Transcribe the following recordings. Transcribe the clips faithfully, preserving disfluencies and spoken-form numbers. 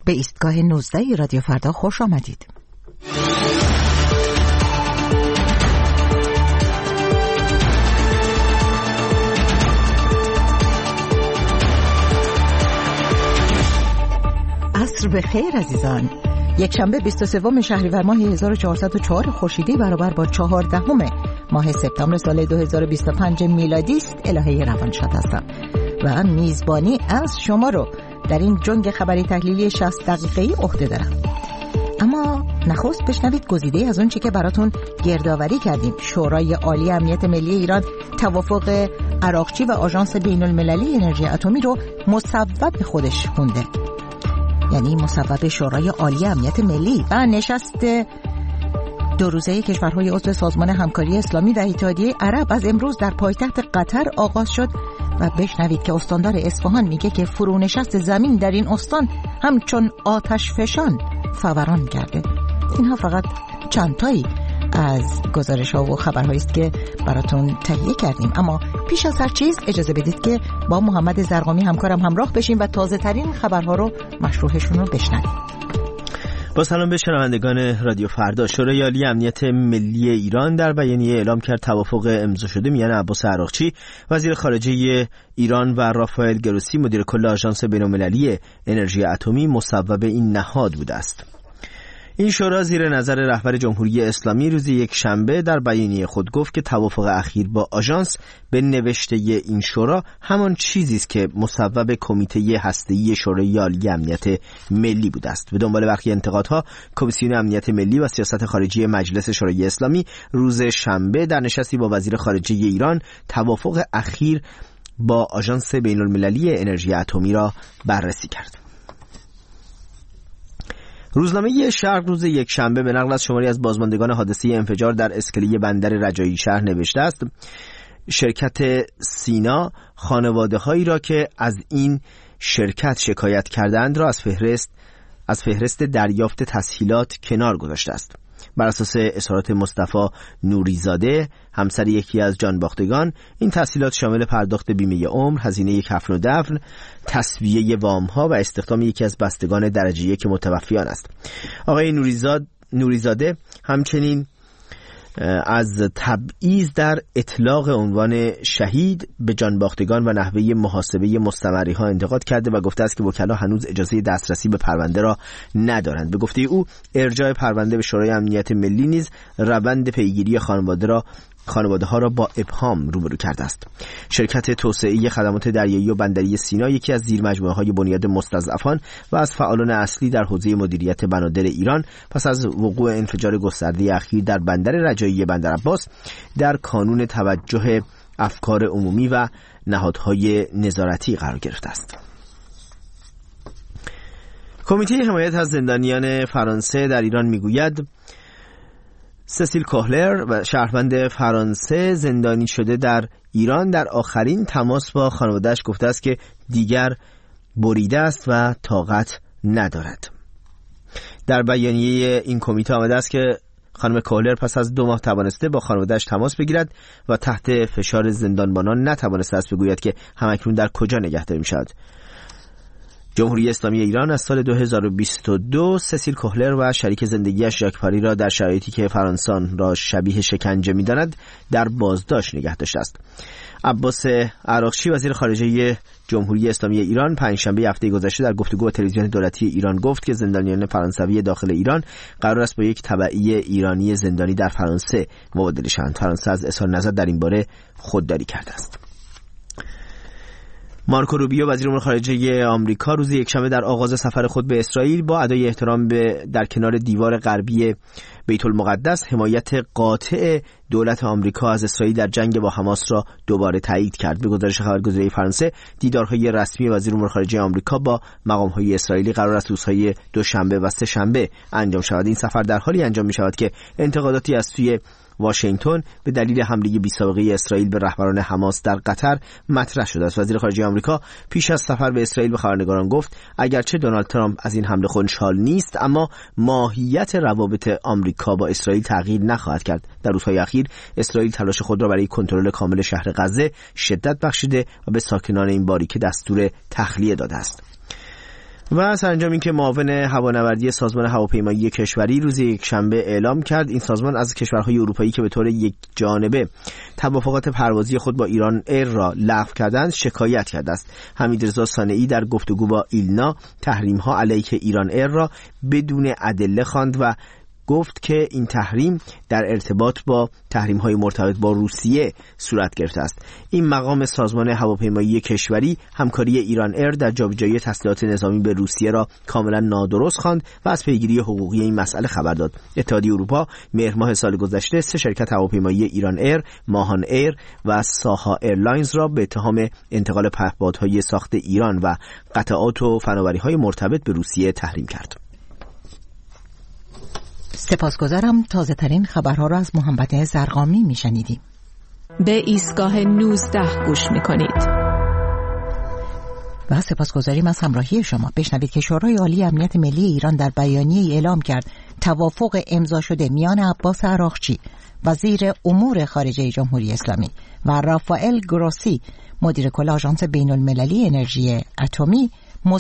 به ایستگاه نوزده رادیو فردا خوش آمدید. عصر بخیر عزیزان. یک شنبه بیست و سوم شهریور ماه هزار و چهارصد و چهار خورشیدی برابر با چهاردهم ماه سپتامبر سال دو هزار و بیست و پنج میلادی است. الهه روانشاد هستم و میزبانی از شما رو در این جنگ خبری تحلیلی شصت دقیقه‌ای عهده دارم. اما نخست بشنوید گزیده از اون چی که براتون گردآوری کردیم. شورای عالی امنیت ملی ایران توافق عراقچی و آژانس بین‌المللی انرژی اتمی رو مصوب خودش خونده، یعنی مصوب شورای عالی امنیت ملی. و نشست دو روزه کشورهای عضو سازمان همکاری اسلامی و اتحادیه عرب از امروز در پایتخت قطر آغاز شد و بشنوید که استاندار اصفهان میگه که فرونشست زمین در این استان همچون آتش فشان فوران کرده. اینها فقط چند تایی از گزارش ها و خبرهایی است که براتون تهیه کردیم. اما پیش از هر چیز اجازه بدید که با محمد زرقامی همکارم همراه بشیم و تازه ترین خبرها رو مشروحشون رو بشنویم. با سلام به شنوندگان رادیو فردا. شورای عالی امنیت ملی ایران در بیانیه اعلام کرد توافق امضا شده میان عباس عراقچی وزیر خارجه ایران و رافائل گروسی مدیر کل آژانس بین‌المللی انرژی اتمی مصوب این نهاد بوده است. این شورا زیر نظر رهبر جمهوری اسلامی روز یک شنبه در بیانیه خود گفت که توافق اخیر با آژانس به نوشته این شورا همان چیزی است که مصوب کمیته هسته‌ای شورای عالی امنیت ملی بوده است. به دنبال برخی انتقادها، کمیسیون امنیت ملی و سیاست خارجی مجلس شورای اسلامی روز شنبه در نشستی با وزیر خارجه ایران توافق اخیر با آژانس بین‌المللی انرژی اتمی را بررسی کرد. روزنامه شرق روز یک شنبه به نقل از شماری از بازماندگان حادثه انفجار در اسکله بندر رجایی شهر نوشته است شرکت سینا خانواده‌هایی را که از این شرکت شکایت کردند را از فهرست از فهرست دریافت تسهیلات کنار گذاشته است. بر اساس اظهارات مصطفی نوریزاده همسر یکی از جانباختگان، این تسهیلات شامل پرداخت بیمه عمر، هزینه کفن و دفن، تسویه وام‌ها و استخدام یکی از بستگان درجه یک متوفیان است. آقای نوریزاد نوریزاده همچنین از تبعیض در اطلاق عنوان شهید به جانباختگان و نحوه محاسبه مستمری‌ها انتقاد کرده و گفته است که وکلا هنوز اجازه دسترسی به پرونده را ندارند. به گفته او ارجاع پرونده به شورای امنیت ملی نیز روند پیگیری خانواده را خانواده ها را با ابهام روبرو کرده است. شرکت توسعه خدمات دریایی و بندری سینا یکی از زیرمجموعه های بنیاد مستضعفان و از فعالان اصلی در حوزه مدیریت بنادر ایران پس از وقوع انفجار گسترده اخیر در بندر رجایی بندر عباس در کانون توجه افکار عمومی و نهادهای نظارتی قرار گرفته است. کمیته حمایت از زندانیان فرانسه در ایران میگوید سسیل کوهلر و شهروند فرانسه زندانی شده در ایران در آخرین تماس با خانواده‌اش گفته است که دیگر بریده است و طاقت ندارد. در بیانیه این کمیته آمده است که خانم کوهلر پس از دو ماه توانسته با خانواده‌اش تماس بگیرد و تحت فشار زندانبانان نتوانسته است بگوید که همکنون در کجا نگهداری می‌شود. جمهوری اسلامی ایران از سال دو هزار و بیست و دو سسیل کوهلر و شریک زندگیش ژاک پاری را در شرایطی که فرانسان را شبیه شکنجه می‌داند در بازداشت نگه داشته است. عباس عراقچی وزیر خارجه جمهوری اسلامی ایران پنجشنبه هفته گذشته در گفتگو با تلویزیون دولتی ایران گفت که زندانیان فرانسوی داخل ایران قرار است با یک تبعی ایرانی زندانی در فرانسه مبادله شوند. فرانسه از اظهار نظر در این باره خودداری کرده است. مارکو روبیو وزیر امور خارجه آمریکا روز یکشنبه در آغاز سفر خود به اسرائیل با ادای احترام به در کنار دیوار غربی بیت المقدس حمایت قاطع دولت آمریکا از اسرائیل در جنگ با حماس را دوباره تایید کرد. به گزارش خبرگزاری فرانسه، دیدارهای رسمی وزیر امور خارجه آمریکا با مقام‌های اسرائیلی قرار است روزهای دوشنبه و سه‌شنبه انجام شود. این سفر در حالی انجام می‌شود که انتقاداتی از سوی واشنگتن به دلیل حمله بی‌سابقه اسرائیل به رهبران حماس در قطر مطرح شده است. وزیر خارجه آمریکا پیش از سفر به اسرائیل به خبرنگاران گفت اگرچه دونالد ترامپ از این حمله خوشحال نیست، اما ماهیت روابط آمریکا با اسرائیل تغییر نخواهد کرد. در روزهای اخیر اسرائیل تلاش خود را برای کنترل کامل شهر غزه شدت بخشیده و به ساکنان این باریکه دستور تخلیه داده است. و سرانجام این که معاون هوانوردی سازمان هواپیمایی کشوری روز یکشنبه اعلام کرد این سازمان از کشورهای اروپایی که به طور یک جانبه توافقات پروازی خود با ایران ایر را لغو کردند شکایت کرده است. حمیدرضا صانعی در گفتگو با ایلنا تحریم‌ها علیه ایران ایر را بدون ادله خواند و گفت که این تحریم در ارتباط با تحریم‌های مرتبط با روسیه صورت گرفته است. این مقام سازمان هواپیمایی کشوری همکاری ایران ایر در جابجایی تسلیحات نظامی به روسیه را کاملا نادرست خواند و از پیگیری حقوقی این مسئله خبر داد. اتحادیه اروپا مهر ماه سال گذشته سه شرکت هواپیمایی ایران ایر، ماهان ایر و ساها ایرلاینز را به اتهام انتقال پهپادهای ساخت ایران و قطعات و فناوری‌های مرتبط به روسیه تحریم کرد. سپاسگزارم. تازه ترین خبرها را از محمد زرقامی میشنیدیم. به ایستگاه نوزده گوش میکنید. و سپاسگزاریم از همراهی شما. بشنوید که شورای عالی امنیت ملی ایران در بیانیه‌ای اعلام کرد توافق امضا شده میان عباس عراقچی وزیر امور خارجه جمهوری اسلامی و رافائل گروسی مدیر کل آژانس بین المللی انرژی اتمی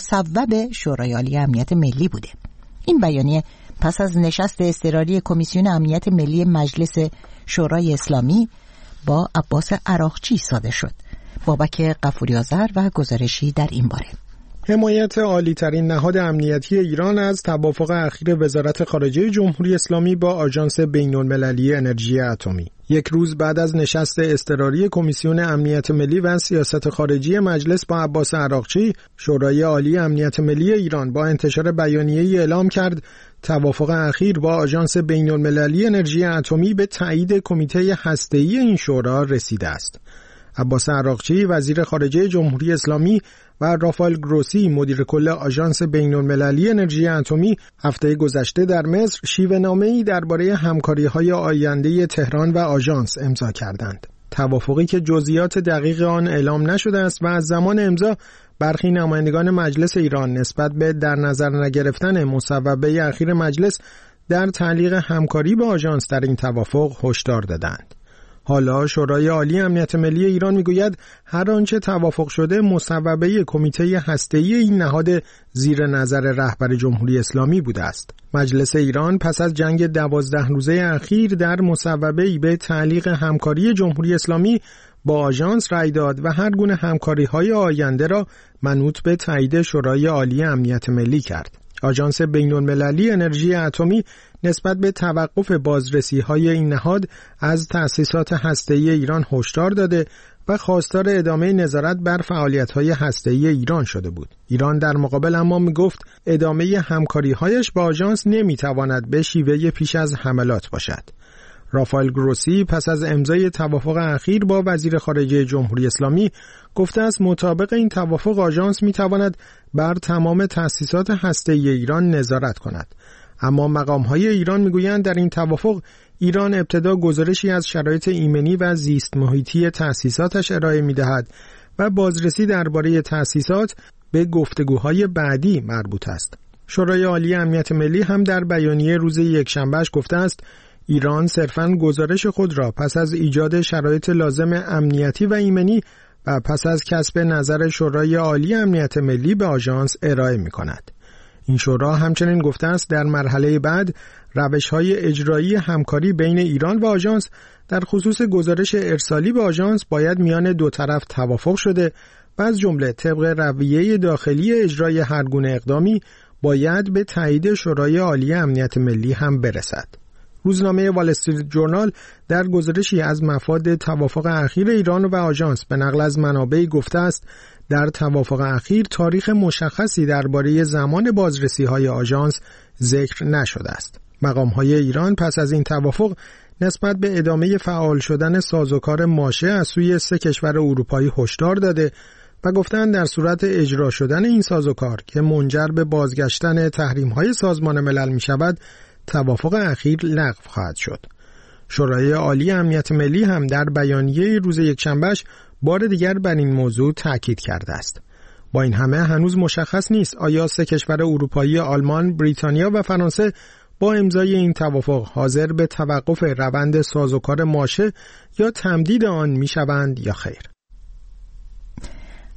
مصوب شورای عالی امنیت ملی بوده. این بیانیه پس از نشست اضطراری کمیسیون امنیت ملی مجلس شورای اسلامی با عباس عراقچی صادر شد. بابک غفوری‌آذر و گزارشی در این باره. حمایت عالی‌ترین نهاد امنیتی ایران از توافق اخیر وزارت خارجه جمهوری اسلامی با آژانس بین‌المللی انرژی اتمی. یک روز بعد از نشست اضطراری کمیسیون امنیت ملی و سیاست خارجی مجلس با عباس عراقچی، شورای عالی امنیت ملی ایران با انتشار بیانیه‌ای اعلام کرد توافق اخیر با آژانس بین‌المللی انرژی اتمی به تایید کمیته هسته‌ای این شورا رسیده است. عباس عراقچی وزیر خارجه جمهوری اسلامی و رافائل گروسی مدیر کل آژانس بین‌المللی انرژی اتمی هفته گذشته در مصر شیوه‌نامه‌ای درباره همکاری‌های آینده تهران و آژانس امضا کردند. توافقی که جزئیات دقیق آن اعلام نشده است و از زمان امضا برخی نمایندگان مجلس ایران نسبت به در نظر نگرفتن مصوبه اخیر مجلس در تعلیق همکاری با آژانس در این توافق هشدار دادند. حالا شورای عالی امنیت ملی ایران میگوید هر آنچه توافق شده مصوبه کمیته هسته‌ای این نهاد زیر نظر رهبر جمهوری اسلامی بوده است. مجلس ایران پس از جنگ دوازده روزه اخیر در مصوبه‌ای به تعلیق همکاری جمهوری اسلامی با آژانس رأی داد و هر گونه همکاری‌های آینده را منوط به تایید شورای عالی امنیت ملی کرد. آژانس بین‌المللی انرژی اتمی نسبت به توقف بازرسی‌های این نهاد از تأسیسات هسته‌ای ایران هشدار داده و خواستار ادامه نظارت بر فعالیت‌های هسته‌ای ایران شده بود. ایران در مقابل اما می‌گفت ادامه همکاری‌هایش با آژانس نمی‌تواند به شیوه پیش از حملات باشد. رافائل گروسی پس از امضای توافق اخیر با وزیر خارجه جمهوری اسلامی گفته است مطابق این توافق آژانس می‌تواند بر تمام تأسیسات هسته‌ای ایران نظارت کند. اما مقام‌های ایران می‌گویند در این توافق ایران ابتدا گزارشی از شرایط ایمنی و زیست محیطی تأسیساتش ارائه می‌دهد و بازرسی درباره تأسیسات به گفتگوهای بعدی مربوط است. شورای عالی امنیت ملی هم در بیانیه روز یکشنبهش گفته است ایران صرفاً گزارش خود را پس از ایجاد شرایط لازم امنیتی و ایمنی و پس از کسب نظر شورای عالی امنیت ملی به آژانس ارائه می‌کند. این شورا همچنین گفته است در مرحله بعد روش‌های اجرایی همکاری بین ایران و آژانس در خصوص گزارش ارسالی به آژانس باید میان دو طرف توافق شده و از جمله طبق رویه داخلی اجرای هر گونه اقدامی باید به تایید شورای عالی امنیت ملی هم برسد. روزنامه وال استریت جورنال در گزارشی از مفاد توافق اخیر ایران و آژانس به نقل از منابعی گفته است در توافق اخیر تاریخ مشخصی درباره زمان بازرسی‌های آژانس ذکر نشده است. مقام‌های ایران پس از این توافق نسبت به ادامه فعال شدن سازوکار ماشه از سوی سه کشور اروپایی هشدار داده و گفتند در صورت اجرا شدن این سازوکار که منجر به بازگشتن تحریم‌های سازمان ملل می‌شود توافق اخیر لغو خواهد شد. شورای عالی امنیت ملی هم در بیانیه روز یکشنبهش بار دیگر بر این موضوع تاکید کرده است. با این همه هنوز مشخص نیست آیا سه کشور اروپایی آلمان، بریتانیا و فرانسه با امضای این توافق حاضر به توقف روند سازوکار ماشه یا تمدید آن میشوند یا خیر.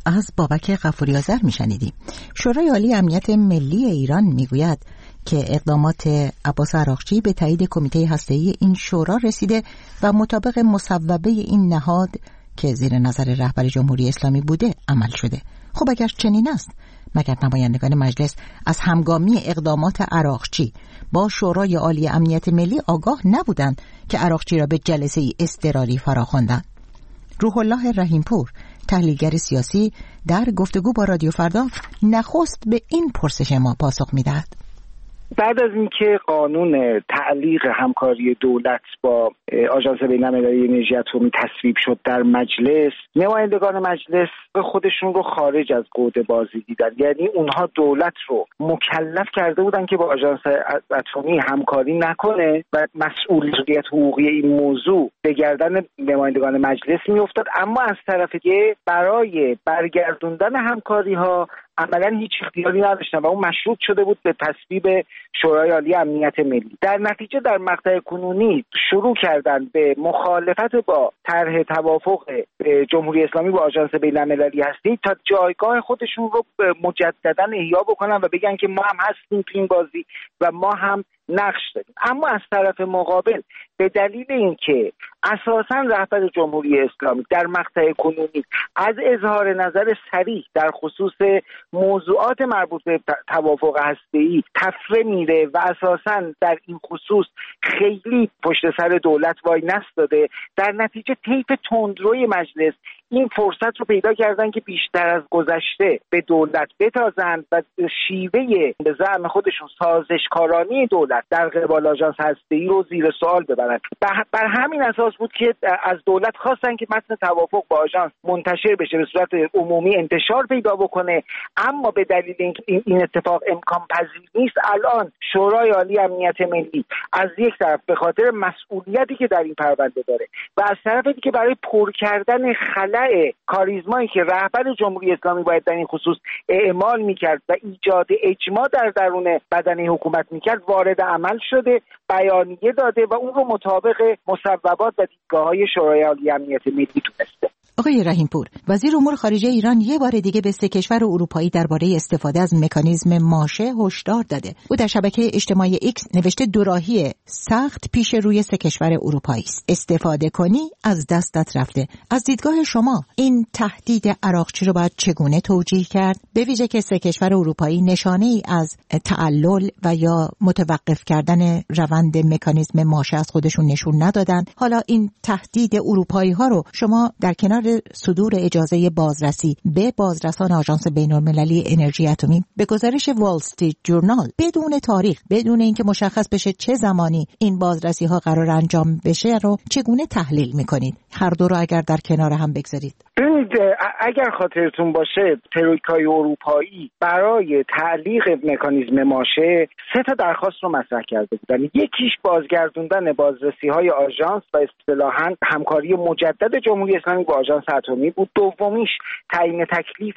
از بابک غفوری آذر میشنیدیم. شورای عالی امنیت ملی ایران میگوید که اقدامات عباس عراقچی به تایید کمیته هسته‌ای این شورا رسیده و مطابق مصوبه این نهاد که زیر نظر رهبر جمهوری اسلامی بوده عمل شده. خب اگر چنین است، مگر نمایندگان مجلس از همگامی اقدامات عراقچی با شورای عالی امنیت ملی آگاه نبودند که عراقچی را به جلسه اضطراری فراخواندند؟ روح الله رحیمپور، تحلیلگر سیاسی، در گفتگو با رادیو فردا نخست به این پرسش ما پاسخ می‌دهد. بعد از اینکه قانون تعلیق همکاری دولت با آژانس بین‌المللی انرژی اتمی تصویب شد در مجلس، نمایندگان مجلس خودشون رو خارج از قوه بازی دیدن. یعنی اونها دولت رو مکلف کرده بودن که با آژانس اتمی همکاری نکنه و مسئولیت حقوقی این موضوع به گردن نمایندگان مجلس میافتاد، اما از طرف دیگه برای برگردوندن همکاری ها عملاً هیچ اختیاری نداشتن و اون مشروط شده بود به تصویب شورای عالی امنیت ملی. در نتیجه در مقطع کنونی شروع کردن به مخالفت با طرح توافق جمهوری اسلامی با آژانس بین‌المللی هستی تا جایگاه خودشون رو مجدداً احیا بکنن و بگن که ما هم هستیم تو این بازی و ما هم نقش داریم. اما از طرف مقابل به دلیل اینکه اساساً رهبر جمهوری اسلامی در مقطع کنونی از اظهار نظر صریح در خصوص موضوعات مربوط به توافق هسته‌ای تفره میره و اساساً در این خصوص خیلی پشت سر دولت وای نستاده، در نتیجه طیف تندروی مجلس این فرصت رو پیدا کردن که بیشتر از گذشته به دولت بتازند و شیوه به زعم خودشون سازشکارانی دولت در قبال آژانس هسته‌ای رو زیر سوال ببرند. بر همین اساس بود که از دولت خواستن که متن توافق با آژانس منتشر بشه، به صورت عمومی انتشار پیدا بکنه، اما به دلیل اینکه این اتفاق امکان پذیر نیست، الان شورای عالی امنیت ملی از یک طرف به خاطر مسئولیتی که در این پرونده داره و از طرف دیگه برای پر کردن خلأ کاریزمایی که رهبر جمهوری اسلامی باید در این خصوص اعمال میکرد و ایجاد اجماع در درون بدنه حکومت میکرد، وارد عمل شده، بیانیه داده و اون رو مطابق مصوبات و دیدگاه‌های شورای عالی امنیت ملی تونسته. آقای رحیمپور، وزیر امور خارجه ایران یه بار دیگه به سه کشور اروپایی درباره استفاده از مکانیزم ماشه هشدار داده. او در شبکه اجتماعی ایکس نوشته دوراهی سخت پیش روی سه کشور اروپایی است. استفاده کنی از دستت رفته. از دیدگاه شما این تهدید عراقچی رو باید چگونه توجیه کرد؟ به ویژه که سه کشور اروپایی نشانه ای از تعلل و یا متوقف کردن روند مکانیزم ماشه از خودشون نشون ندادن. حالا این تهدید اروپایی ها رو شما در کنار صدور اجازه بازرسی به بازرسان آژانس بین‌المللی انرژی اتمی به گزارش وال استریت جورنال بدون تاریخ، بدون اینکه مشخص بشه چه زمانی این بازرسی ها قرار انجام بشه رو چگونه تحلیل میکنید؟ هر دو رو اگر در کنار هم بگذارید. ببینید، اگر خاطرتون باشه ترویکای اروپایی برای تعلیق مکانیزم ماشه سه تا درخواست رو مطرح کرده بودن. یکیش بازگردوندن بازرسی های آژانس و اصطلاحاً همکاری مجدد جمهوری اسلامی با آژانس اتمی بود. دومیش تعیین تکلیف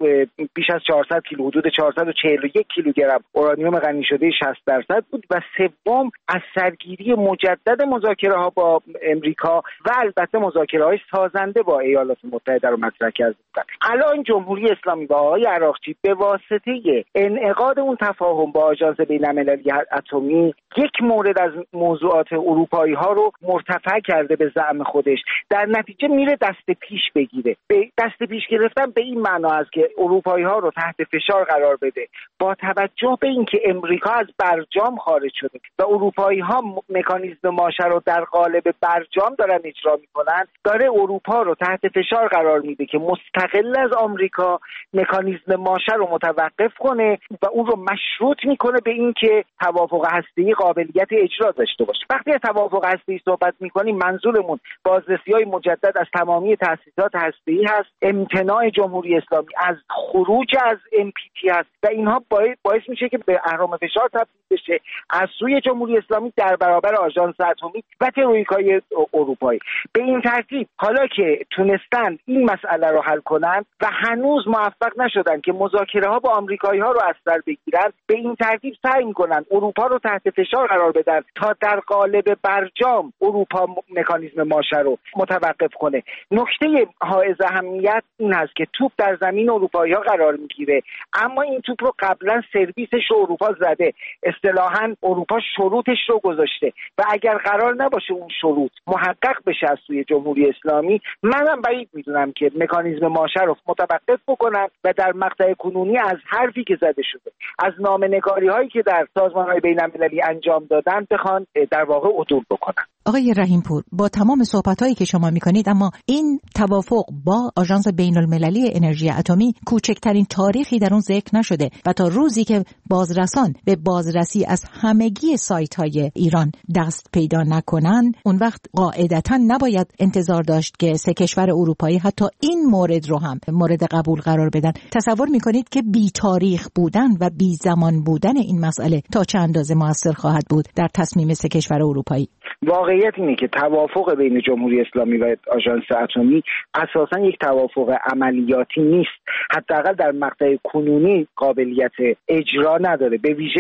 بیش از چهارصد کیلو، حدود چهارصد و چهل و یک کیلوگرم اورانیوم غنی شده شصت درصد بود و سوم از سرگیری مجدد مذاکره ها با امریکا و البته مذاکره های سازنده با ایالات متحده رو مطرح کرده بودند. الان جمهوری اسلامی با آقای عراقچی به واسطه انعقاد اون تفاهم با آژانس بین‌المللی اتمی یک مورد از موضوعات اروپایی ها رو مرتفع کرده به زعم خودش، در نتیجه میره دست پیش بگیره. به دست پیش گرفتن به این معنا است که اروپایی ها رو تحت فشار قرار بده با توجه به اینکه امریکا از برجام خارج شده و اروپایی ها مکانیزم ماشه رو در قالب برجام دارن اجرا میکنن، داره اروپا رو تحت فشار قرار میده که مستقل از آمریکا مکانیزم ماشه رو متوقف کنه و اون رو مشروط میکنه به اینکه توافق هسته‌ای قابلیت اجرا داشته باشه. وقتی از توافق هسته‌ای صحبت میکنیم منظورمون بازرسی‌های مجدد از تمامی تأسیسات هسته‌ای هست، امتناع جمهوری اسلامی از خروج از ام پی تی هست و اینها باعث میشه که به اهرام فشار تبدیل بشه از سوی جمهوری اسلامی در برابر آژانس اتمی و ترویکای اروپایی. به این ترتیب حالا که تونستن این مسئله رو حل کنن و هنوز موفق نشدن که مذاکره ها با آمریکایی ها رو از سر بگیرن، به این ترتیب سعی میکنن اروپا رو تحت فشار قرار بدن تا در قالب برجام اروپا مکانیزم ماشه رو متوقف کنه. نکته نکته حائز اهمیت این هست که توپ در زمین اروپایی‌ها قرار میگیره، اما این توپ رو قبلا سرویسش رو اروپا زده، اصطلاحاً اروپا شروطش رو گذاشته و اگر قرار نباشه اون شروط محقق بشه از سوی جمهوری اسلامی، منم بعید میدونم که مکانیزم ماشه رو متوقف بکنن و در مقطع کنونی از حرفی که زده شده، از نامه‌نگاری هایی که در سازمان‌های بین‌المللی انجام دادن بخوان در واقع عدول بکنن. آقای رحیم‌پور، با تمام صحبت‌هایی که شما می‌کنید، اما این توافق با آژانس بین‌المللی انرژی اتمی کوچکترین تاریخی در اون ذکر نشده و تا روزی که بازرسان به بازرسی از همگی سایت‌های ایران دست پیدا نکنن، اون وقت قاعدتاً نباید انتظار داشت که سه کشور اروپایی حتی این مورد رو هم مورد قبول قرار بدن. تصور می‌کنید که بی تاریخ بودن و بی زمان بودن این مسئله تا چه اندازه موثر خواهد بود در تصمیم سه کشور اروپایی؟ واقعیت اینه که توافق بین جمهوری اسلامی و آژانس اتمی اساساً یک توافق عملیاتی نیست، حداقل در مقطع کنونی قابلیت اجرا نداره. به ویژه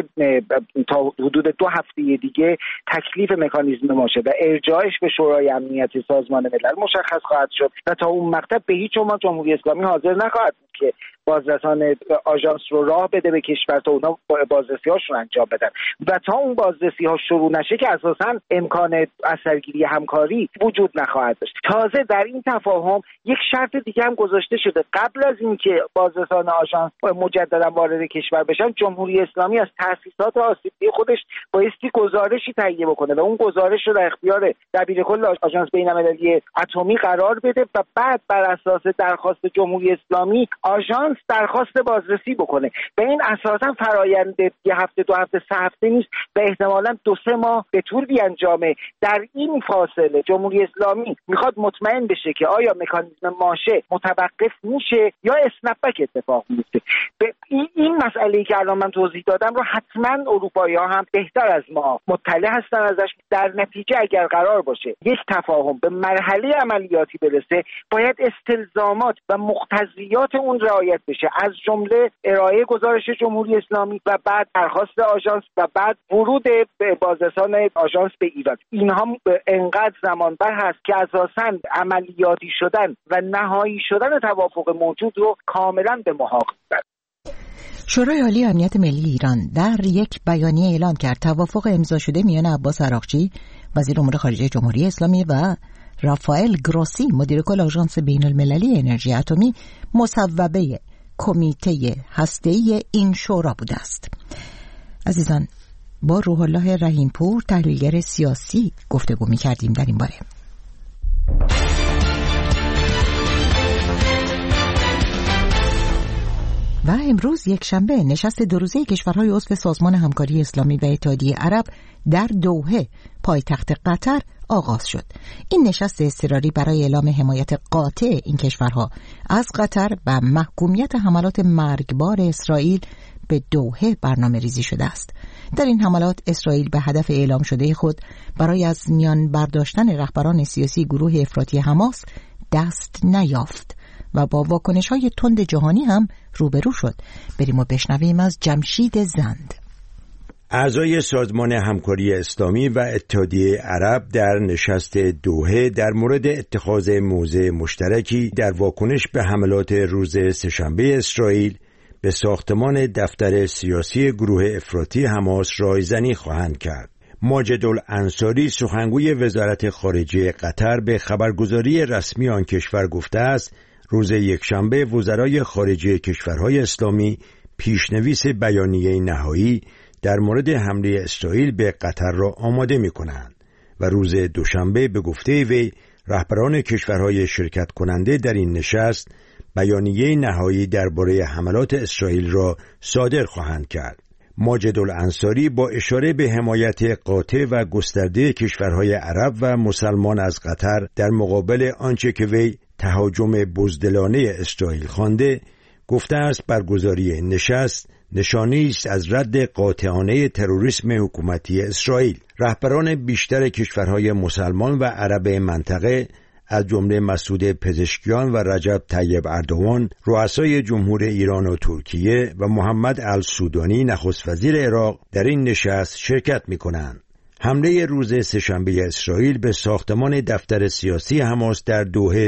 تا حدود دو هفته دیگه تکلیف مکانیزم ماشه و ارجاعش به شورای امنیت سازمان ملل مشخص خواهد شد و تا اون مقطع به هیچ عنوان جمهوری اسلامی حاضر نخواهد بود که بازرسان آژانس رو راه بده به کشور تا اونا بازرسی هاشون انجام بدن و تا اون بازرسی ها شروع نشه که اساساً امکان اثرگیری همکاری وجود نخواهد داشت. تازه در این تفاهم یک شرط دیگه هم گذاشته شده، قبل از اینکه بازرسان آژانس مجددا وارد کشور بشن، جمهوری اسلامی از تأسیسات آسیب‌دیده خودش بایستی گزارشی تهیه بکنه و اون گزارش رو در اختیار دبیرکل آژانس بین‌المللی اتمی قرار بده و بعد بر اساس درخواست جمهوری اسلامی آژانس درخواست بازرسی بکنه و این اساسا فرآیند یه هفته دو هفته سه هفته نیست و احتمالاً دو سه ماه به طول بیانجامه. در این فاصله جمهوری اسلامی میخواد مطمئن بشه که آیا مکانیزم ماشه متوقف میشه یا اسنپبک اتفاق میفته. این این مسئله‌ای که الان من توضیح دادم رو حتما اروپایی‌ها هم بهتر از ما مطلع هستن ازش. در نتیجه اگر قرار باشه یک تفاهم به مرحله عملیاتی برسه، باید استلزامات و مقتضیات اون رعایت بشه، از جمله ارائه گزارش جمهوری اسلامی و بعد درخواست آژانس و بعد ورود بازرسان آژانس به ایران. اینها انقدر زمان بر هست که اساساً عملیاتی شدن و نهایی شدن توافق موجود رو کاملا به محاق می‌برد. شورای عالی امنیت ملی ایران در یک بیانیه اعلام کرد توافق امضا شده میان عباس عراقچی وزیر امور خارجه جمهوری اسلامی و رافائل گروسی مدیر کل آژانس بین‌المللی انرژی اتمی مصوبه کمیته هسته‌ای این شورا بوده است. عزیزان، با روح الله رحیم‌پور تحلیلگر سیاسی گفتگو می‌کردیم در این باره. و امروز یک شنبه نشست دو روزه کشورهای عضو سازمان همکاری اسلامی و اتحادیه عرب در دوحه پایتخت قطر آغاز شد. این نشست اضطراری برای اعلام حمایت قاطع این کشورها از قطر و محکومیت حملات مرگبار اسرائیل به دوحه برنامه ریزی شده است. در این حملات اسرائیل به هدف اعلام شده خود برای از میان برداشتن رهبران سیاسی گروه افراطی حماس دست نیافت و با واکنش‌های تند جهانی هم روبرو شد. بریم و بشنویم از جمشید زند. اعضای سازمان همکاری اسلامی و اتحادیه عرب در نشست دوحه در مورد اتخاذ موضع مشترکی در واکنش به حملات روز سه‌شنبه اسرائیل به ساختمان دفتر سیاسی گروه افراطی حماس رایزنی خواهند کرد. ماجد الانصاری سخنگوی وزارت خارجه قطر به خبرگزاری رسمی آن کشور گفته است روز یکشنبه وزرای خارجه کشورهای اسلامی پیشنویس بیانیه نهایی در مورد حمله اسرائیل به قطر را آماده می کنند و روز دوشنبه به گفته وی رهبران کشورهای شرکت کننده در این نشست بیانیه نهایی درباره حملات اسرائیل را صادر خواهند کرد. ماجد الانصاری با اشاره به حمایت قاطع و گسترده کشورهای عرب و مسلمان از قطر در مقابل آنچه که وی تهاجم بزدلانه اسرائیل خوانده، گفته است برگزاری نشست نشانی است از رد قاطعانه تروریسم حکومتی اسرائیل. رهبران بیشتر کشورهای مسلمان و عرب منطقه از جمله مسعود پزشکیان و رجب طیب اردوان، رؤسای جمهور ایران و ترکیه و محمد السودانی نخست وزیر عراق در این نشست شرکت می‌کنند. حمله روز سه‌شنبه اسرائیل به ساختمان دفتر سیاسی حماس در دوحه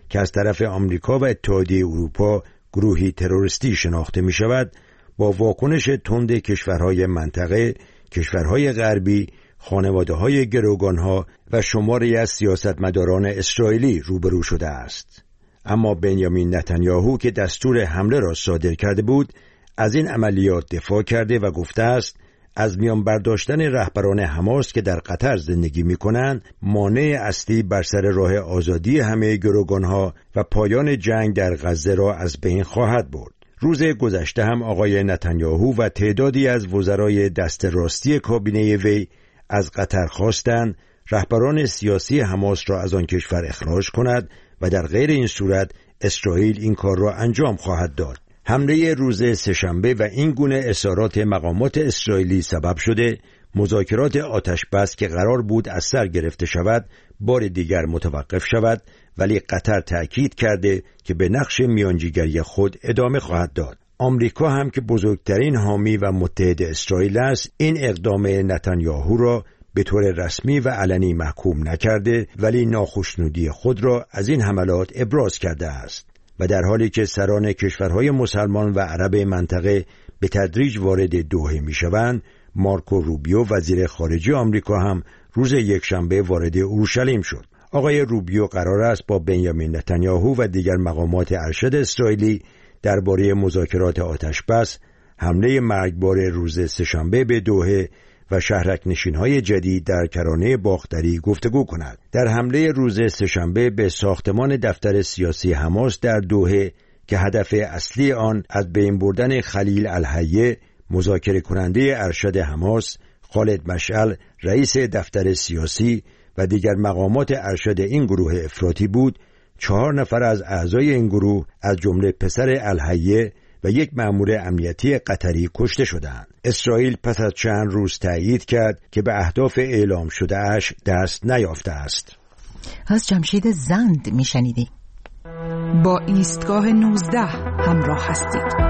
که از طرف آمریکا و اتحادیه اروپا گروهی تروریستی شناخته می شود، با واکنش تند کشورهای منطقه، کشورهای غربی، خانواده‌های گروگانها و شماری از سیاستمداران اسرائیلی روبرو شده است. اما بنیامین نتانیاهو که دستور حمله را صادر کرده بود، از این عملیات دفاع کرده و گفته است از میان برداشتن رهبران حماس که در قطر زندگی می‌کنند مانع اصلی بر سر راه آزادی همه گروگانها و پایان جنگ در غزه را از بین خواهد برد. روز گذشته هم آقای نتانیاهو و تعدادی از وزرای دست راستی کابینه وی از قطر خواستند رهبران سیاسی حماس را از آن کشور اخراج کند و در غیر این صورت اسرائیل این کار را انجام خواهد داد. حمله روز سه‌شنبه و این گونه اظهارات مقامات اسرائیلی سبب شده مذاکرات آتش‌بس که قرار بود از سر گرفته شود بار دیگر متوقف شود، ولی قطر تأکید کرده که به نقش میانجیگری خود ادامه خواهد داد. آمریکا هم که بزرگترین حامی و متحد اسرائیل است، این اقدام نتانیاهو را به طور رسمی و علنی محکوم نکرده، ولی ناخشنودی خود را از این حملات ابراز کرده است. و در حالی که سران کشورهای مسلمان و عرب منطقه به تدریج وارد دوحه میشوند، مارکو روبیو وزیر خارجه آمریکا هم روز یکشنبه وارد اورشلیم شد. آقای روبیو قرار است با بنیامین نتانیاهو و دیگر مقامات ارشد اسرائیلی درباره مذاکرات آتش‌بس، حمله مرگبار روز سه‌شنبه به دوحه و شهرک نشین‌های جدید در کرانه باختری گفتگو کند. در حمله روز سه‌شنبه به ساختمان دفتر سیاسی حماس در دوحه که هدف اصلی آن از بین بردن خلیل الحیه، مذاکره کننده ارشد حماس، خالد مشعل رئیس دفتر سیاسی و دیگر مقامات ارشد این گروه افراطی بود، چهار نفر از اعضای این گروه از جمله پسر الحیه و یک مأمور امنیتی قطری کشته شدند. اسرائیل پس از چند روز تأیید کرد که به اهداف اعلام شده اش دست نیافته است. از جمشید زند میشنیدیم. با ایستگاه نوزده همراه هستید.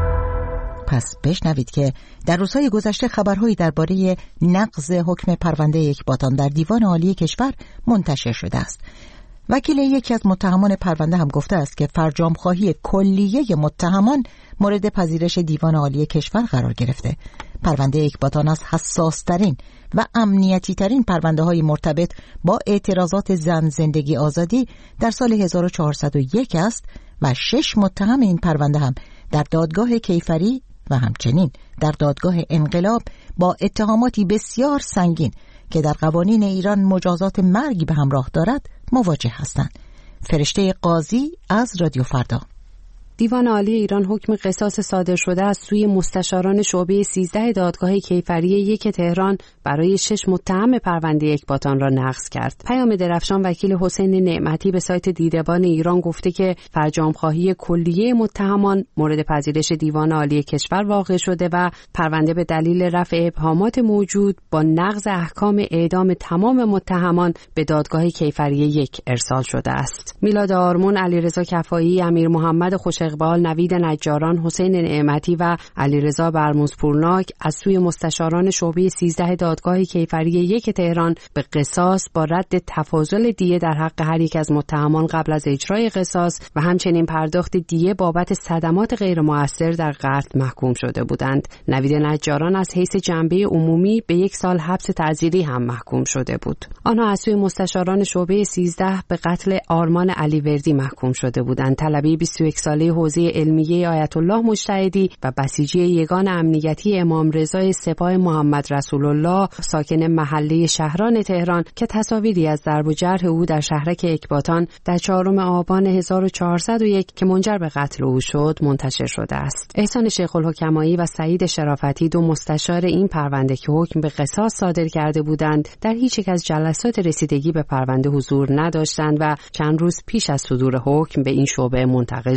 پس بشنوید که در روزهای گذشته خبرهایی درباره نقض حکم پرونده اکباتان در دیوان عالی کشور منتشر شده است. وکیل یکی از متهمان پرونده هم گفته است که فرجام‌خواهی کلیه متهمان مورد پذیرش دیوان عالی کشور قرار گرفته. پرونده اکباتان از حساس‌ترین و امنیتی ترین پرونده های مرتبط با اعتراضات زن زندگی آزادی در سال هزار و چهارصد و یک است و شش متهم این پرونده هم در دادگاه کیفری و همچنین در دادگاه انقلاب با اتهاماتی بسیار سنگین که در قوانین ایران مجازات مرگ به همراه دارد مواجه هستند. فرشته قاضی از رادیو فردا. دیوان عالی ایران حکم قصاص صادر شده از سوی مستشاران شعبه سیزده دادگاه کیفری یک تهران برای شش متهم پرونده اکباتان را نقض کرد. پیام درفشان وکیل حسین نعمتی به سایت دیدبان ایران گفته که فرجام‌خواهی کلیه متهمان مورد پذیرش دیوان عالی کشور واقع شده و پرونده به دلیل رفع ابهامات موجود با نقض احکام اعدام تمام متهمان به دادگاه کیفری یک ارسال شده است. میلاد آرمون، علیرضا کفایی، امیر محمد خوش اقبال، نوید نجاران، حسین نعمتی و علیرضا برموزپورناک از سوی مستشاران شعبه سیزده دادگاه کیفری یک تهران به قصاص با رد تفاضل دیه در حق هر یک از متهمان قبل از اجرای قصاص و همچنین پرداخت دیه بابت صدمات غیر مؤثر در قتل محکوم شده بودند. نوید نجاران از حیث جنبه عمومی به یک سال حبس تعزیری هم محکوم شده بود. آنها از سوی مستشاران شعبه سیزده به قتل آرمان علیوردی محکوم شده بودند. طلبه بیست و یک ساله حوزه علمیه آیت الله مجتهدی و بسیجی یگان امنیتی امام رضای سپاه محمد رسول الله ساکن محله شهران تهران که تصاویری از ضرب و جرح او در شهرک اکباتان در چهارم آبان هزار و چهارصد و یک که منجر به قتل او شد منتشر شده است. احسان شیخ الحکمایی و سعید شرافتی، دو مستشار این پرونده که حکم به قصاص صادر کرده بودند، در هیچ یک از جلسات رسیدگی به پرونده حضور نداشتند و چند روز پیش از صدور حکم به این شعبه منتقل شده بودند.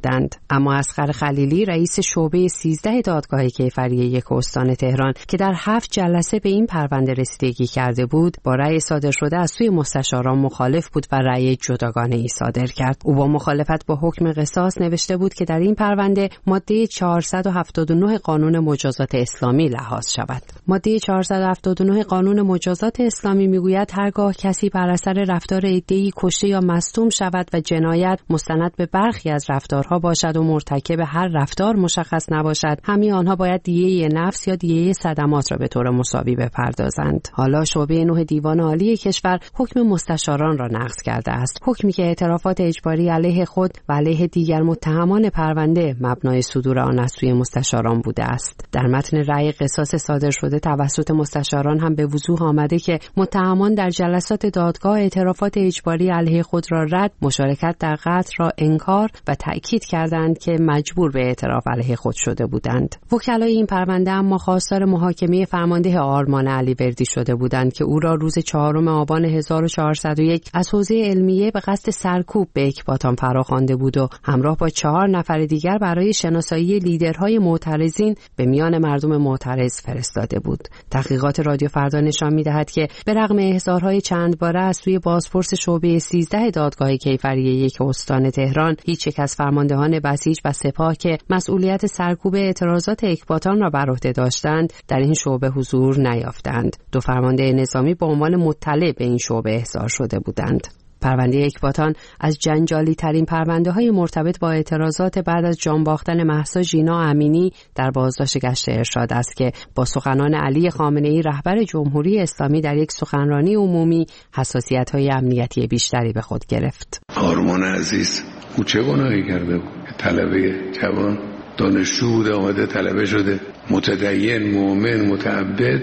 دادند. اما اصغر خلیلی رئیس شعبه سیزده دادگاه کیفری یک استان تهران که در هفت جلسه به این پرونده رسیدگی کرده بود، با رأی صادر شده از سوی مستشاران مخالف بود و رأی جداگانه ای صادر کرد. او با مخالفت با حکم قصاص نوشته بود که در این پرونده ماده چهارصد و هفتاد و نه قانون مجازات اسلامی لحاظ شود. ماده چهارصد و هفتاد و نه قانون مجازات اسلامی میگوید هرگاه کسی بر اثر رفتار عده‌ای کشته یا مصدوم شود و جنایت مستند به برخی از رفتارها باشد و مرتکب هر رفتار مشخص نباشد، همه آنها باید دیه نفس یا دیه صدمات را به طور مساوی بپردازند. حالا شعبه نه دیوان عالی کشور حکم مستشاران را نقض کرده است. حکمی که اعترافات اجباری علیه خود و علیه دیگر متهمان پرونده مبنای صدور آن از سوی مستشاران بوده است. در متن رأی قصاص صادر شده توسط مستشاران هم به وضوح آمده که متهمان در جلسات دادگاه اعترافات اجباری علیه خود را رد، مشارکت در قتل را انکار و تأکید کردند که مجبور به اعتراف علیه خود شده بودند. وکلای این پرونده اما خواستار محاکمه فرمانده آرمان علیوردی شده بودند که او را روز چهارم آبان هزار و چهارصد و یک از حوزه علمیه به قصد سرکوب به اکباتان فراخوانده بود و همراه با چهار نفر دیگر برای شناسایی لیدرهای معترضین به میان مردم معترض فرستاده بود. تحقیقات رادیو فردا نشان می‌دهد که به رغم احضارهای چند باره از سوی بازپرس شعبه سیزده دادگاه کیفری یک استان تهران، هیچ یک از فرماندهان بسیج و سپاه که مسئولیت سرکوب اعتراضات اکباتان را بر عهده داشتند در این شعبه حضور نیافتند. دو فرمانده نظامی به عنوان مطلع به این شعبه احضار شده بودند. پرونده اکباتان از جنجالی ترین پرونده های مرتبط با اعتراضات بعد از جان باختن مهسا ژینا امینی در بازداشت گشت ارشاد است که با سخنان علی خامنه‌ای رهبر جمهوری اسلامی در یک سخنرانی عمومی حساسیت‌های امنیتی بیشتری به خود گرفت. آرمان عزیز او چه گناهی کرده بود؟ طلبه جوان دانشجو بوده، آمده طلبه شده، متدین، مؤمن، متعبد،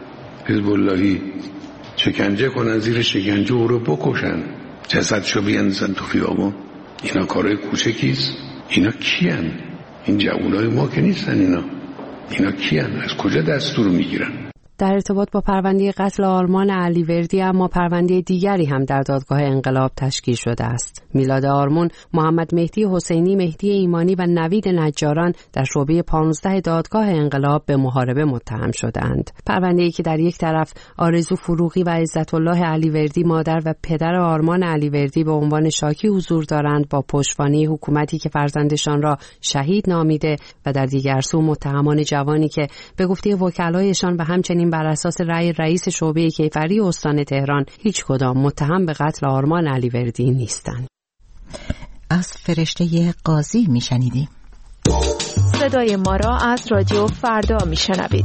حزب اللهی، شکنجه کنن، زیر شکنجه او رو بکشن، جسدشو بیاندازن تو خیابون. اینا کارهای کوچکیست؟ اینا کیان؟ این جوانای ما که نیستن. اینا اینا کیان؟ از کجا دستور میگیرن؟ در ارتباط با پرونده قتل آرمان علیوردی اما پرونده دیگری هم در دادگاه انقلاب تشکیل شده است. میلاد آرمون، محمد مهدی حسینی، مهدی ایمانی و نوید نجاران در شعبه پانزده دادگاه انقلاب به محاربه متهم شدند. پرونده‌ای که در یک طرف آرزو فروغی و عزت الله علیوردی مادر و پدر آرمان علیوردی به عنوان شاکی حضور دارند با پشتوانه حکومتی که فرزندشان را شهید نامیده و در دیگر سو متهمان جوانی که به گفته وکلایشان و همچنین بر اساس رأی رئیس شعبه کیفری استان تهران هیچ کدام متهم به قتل آرمان علیوردی نیستند. از فرشته قاضی میشنیدیم. صدای ما را از رادیو فردا میشنوید.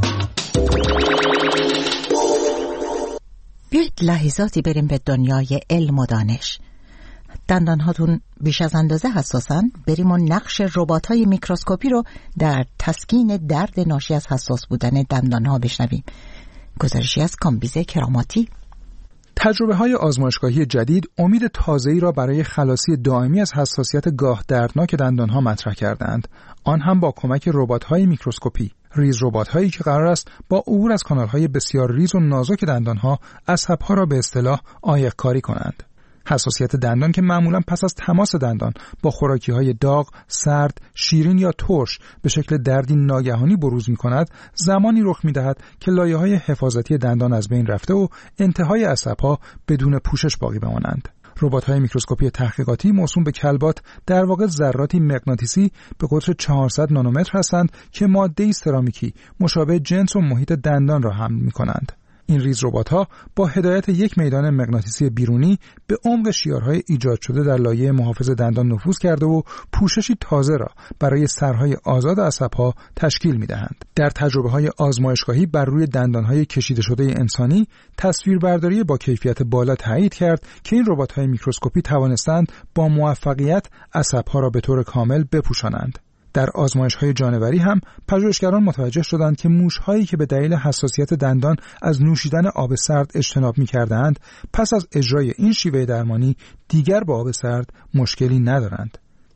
بیایید لحظاتی بریم به دنیای علم و دانش. دندانهاتون بیش از اندازه حساسن؟ بریم و نقش ربات‌های میکروسکوپی رو در تسکین درد ناشی از حساس بودن دندانها بشنویم. گزارشی از کامبیز کراماتی. تجربه‌های آزمایشگاهی جدید امید تازه‌ای را برای خلاصی دائمی از حساسیت گاه دردناک دندانها مطرح کردند، آن هم با کمک ربات‌های میکروسکوپی. ریز ربات‌هایی که قرار است با عبور از کانال‌های بسیار ریز و نازک دندانها عصب‌ها را به اصطلاح عایق کاری کنند. حساسیت دندان که معمولاً پس از تماس دندان با خوراکی‌های داغ، سرد، شیرین یا ترش به شکل دردی ناگهانی بروز می‌کند، زمانی رخ می‌دهد که لایه‌های حفاظتی دندان از بین رفته و انتهای عصب‌ها بدون پوشش باقی بمانند. ربات‌های میکروسکوپی تحقیقاتی موسوم به کلبات در واقع ذراتی مغناطیسی به قطر چهارصد نانومتر هستند که ماده‌ای سرامیکی مشابه جنس و محیط دندان را حمل می‌کنند. این ریز ربات‌ها با هدایت یک میدان مغناطیسی بیرونی به عمق شیارهای ایجاد شده در لایه محافظ دندان نفوذ کرده و پوششی تازه را برای سرهای آزاد عصب‌ها تشکیل می‌دهند. در تجربه‌های آزمایشگاهی بر روی دندان‌های کشیده شده انسانی تصویربرداری با کیفیت بالا تایید کرد که این ربات‌های میکروسکوپی توانستند با موفقیت عصب‌ها را به طور کامل بپوشانند. در آزمایش‌های جانوری هم پژوهشگران متوجه شدند که موش‌هایی که به دلیل حساسیت دندان از نوشیدن آب سرد اجتناب می‌کردند، پس از اجرای این شیوه درمانی دیگر با آب سرد مشکلی ندارند.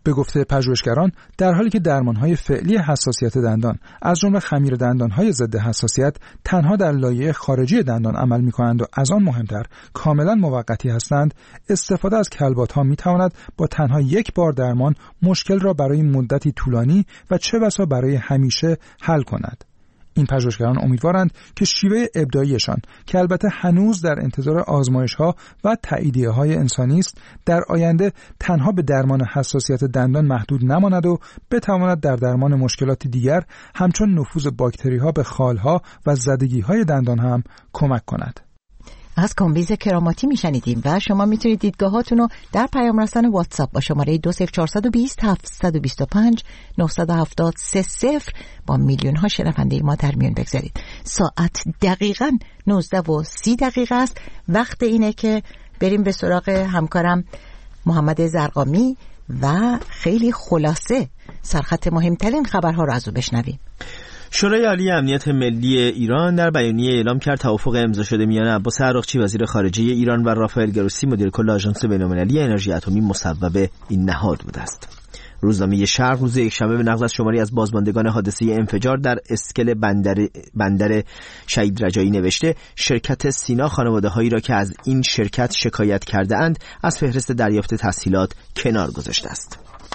به گفته پژوهشگران در حالی که درمان‌های فعلی حساسیت دندان از جمله خمیر دندان‌های ضد حساسیت تنها در لایه خارجی دندان عمل می‌کنند و از آن مهمتر کاملاً موقتی هستند، استفاده از کلبات‌ها می‌تواند با تنها یک بار درمان مشکل را برای مدتی طولانی و چه بسا برای همیشه حل کند. این پژوهشگران امیدوارند که شیوه ابداعیشان که البته هنوز در انتظار آزمایش‌ها و تاییدیه‌های انسانی است، در آینده تنها به درمان حساسیت دندان محدود نماند و بتواند در درمان مشکلات دیگر همچون نفوذ باکتری‌ها به خال‌ها و زدگی‌های دندان هم کمک کند. از کامبیز کراماتی میشنیدیم و شما میتونید دیدگاهاتون رو در پیام رسان واتساپ با شماره دو صفر چهار دو صفر هفت دو پنج نه هفت سه صفر با میلیون ها شنونده ما در میون بگذارید. ساعت دقیقاً نوزده و سی دقیقه است. وقت اینه که بریم به سراغ همکارم محمد زرقامی و خیلی خلاصه سرخط مهمترین خبرها رو از او بشنویم. شورای عالی امنیت ملی ایران در بیانیه اعلام کرد توافق امضا شده میان عباس عراقچی وزیر خارجه ایران و رافائل گروسی مدیر کل آژانس بین‌المللی انرژی اتمی مصوب این نهاد بوده است. روزنامه شرق روز یکشنبه به نقل از شماری از بازماندگان حادثه انفجار در اسکل بندر بندر شهید رجایی نوشته شرکت سینا خانواده‌هایی را که از این شرکت شکایت کرده اند از فهرست دریافت تسهیلات کنار گذاشته است.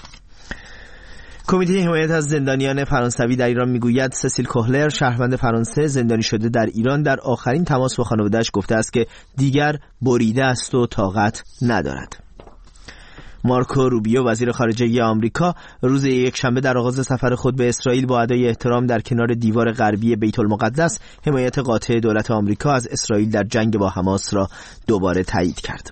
کمیته حمایت از زندانیان فرانسوی در ایران میگوید سسیل کوهلر شهروند فرانسه زندانی شده در ایران در آخرین تماس با خانواده‌اش گفته است که دیگر بریده است و طاقت ندارد. مارکو روبیو وزیر خارجه آمریکا روز یکشنبه در آغاز سفر خود به اسرائیل با ادای احترام در کنار دیوار غربی بیت المقدس حمایت قاطع دولت آمریکا از اسرائیل در جنگ با حماس را دوباره تایید کرد.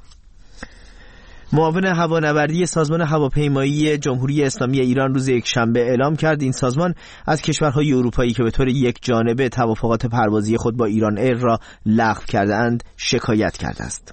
معاون هوانوردی سازمان هواپیمایی جمهوری اسلامی ایران روز یکشنبه اعلام کرد این سازمان از کشورهای اروپایی که به طور یک جانبه توافقات پروازی خود با ایران ایر را لغو کرده‌اند شکایت کرده است.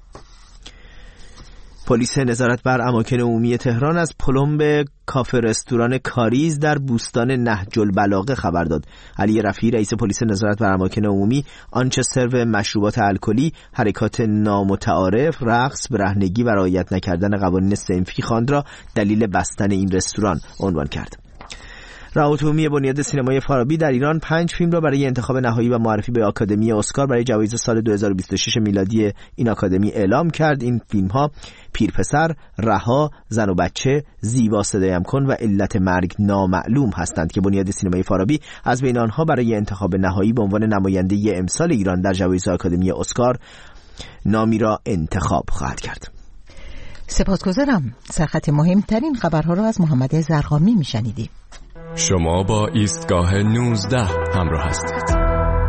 پلیس نظارت بر اماکن عمومی تهران از پلمب کافه رستوران کاریز در بوستان نهج البلاغه خبر داد. علی رفیعی رئیس پلیس نظارت بر اماکن عمومی آنچه سرو مشروبات الکلی، حرکات نامتعارف، رقص، برهنگی و رعایت نکردن قوانین صنفی خواند را دلیل بستن این رستوران عنوان کرد. روابط عمومی بنیاد سینمای فارابی در ایران پنج فیلم را برای انتخاب نهایی و معرفی به آکادمی اسکار برای جوایز سال دو هزار و بیست و شش میلادی این آکادمی اعلام کرد. این فیلم ها پیرپسر، رها، زن و بچه، زیبا صدایم کن و علت مرگ نامعلوم هستند که بنیاد سینمای فارابی از بین آنها برای انتخاب نهایی به عنوان نماینده امسال ایران در جوایز آکادمی اسکار نامی را انتخاب خواهد کرد. سپاسگزارم. سرخط مهمترین خبرها را از محمد زرقامی میشنیدیم. شما با ایستگاه نوزده همراه هستید.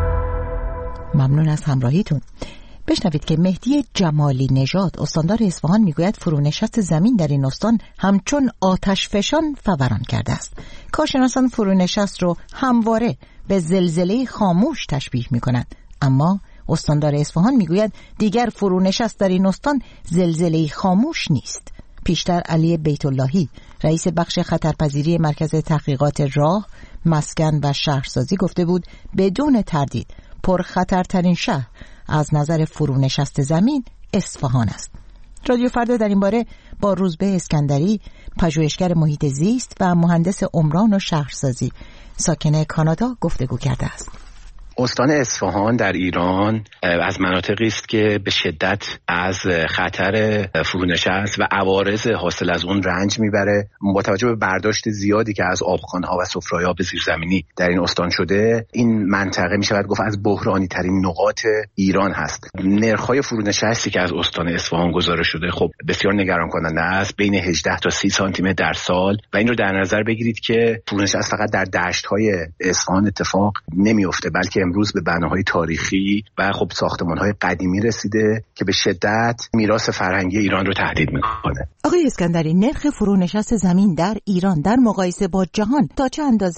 ممنون از همراهیتون. بشنوید که مهدی جمالی نژاد استاندار اصفهان میگوید فرونشست زمین در این استان همچون آتش فشان فوران کرده است. کارشناسان فرونشست رو همواره به زلزله خاموش تشبیه میکنند، اما استاندار اصفهان میگوید دیگر فرونشست در این استان زلزله خاموش نیست. پیشتر علی بیت اللهی رئیس بخش خطرپذیری مرکز تحقیقات راه، مسکن و شهرسازی گفته بود بدون تردید پرخطرترین شهر از نظر فرونشست زمین اصفهان است. رادیو فردا در این باره با روزبه اسکندری، پژوهشگر محیط زیست و مهندس عمران و شهرسازی ساکن کانادا گفتگو کرده است. استان اصفهان در ایران از مناطقی است که به شدت از خطر فرونشست و عوارض حاصل از اون رنج میبره. با توجه به برداشت زیادی که از آبخوان‌ها و سفره‌های آب زیرزمینی در این استان شده، این منطقه میشود گفت از بحرانی ترین نقاط ایران هست. نرخ‌های فرونشستی که از استان اصفهان گزارش شده خب بسیار نگران کننده است، بین هجده تا سی سانتی متر در سال، و این رو در نظر بگیرید که فرونشست فقط در دشت‌های اصفهان اتفاق نمیفته، بلکه امروز به بناهای تاریخی و خب ساختمان‌های قدیمی رسیده که به شدت میراث فرهنگی ایران رو تهدید می‌کنه. آقای اسکندری، نرخ فرونشست زمین در ایران در مقایسه با جهان تا چه اندازه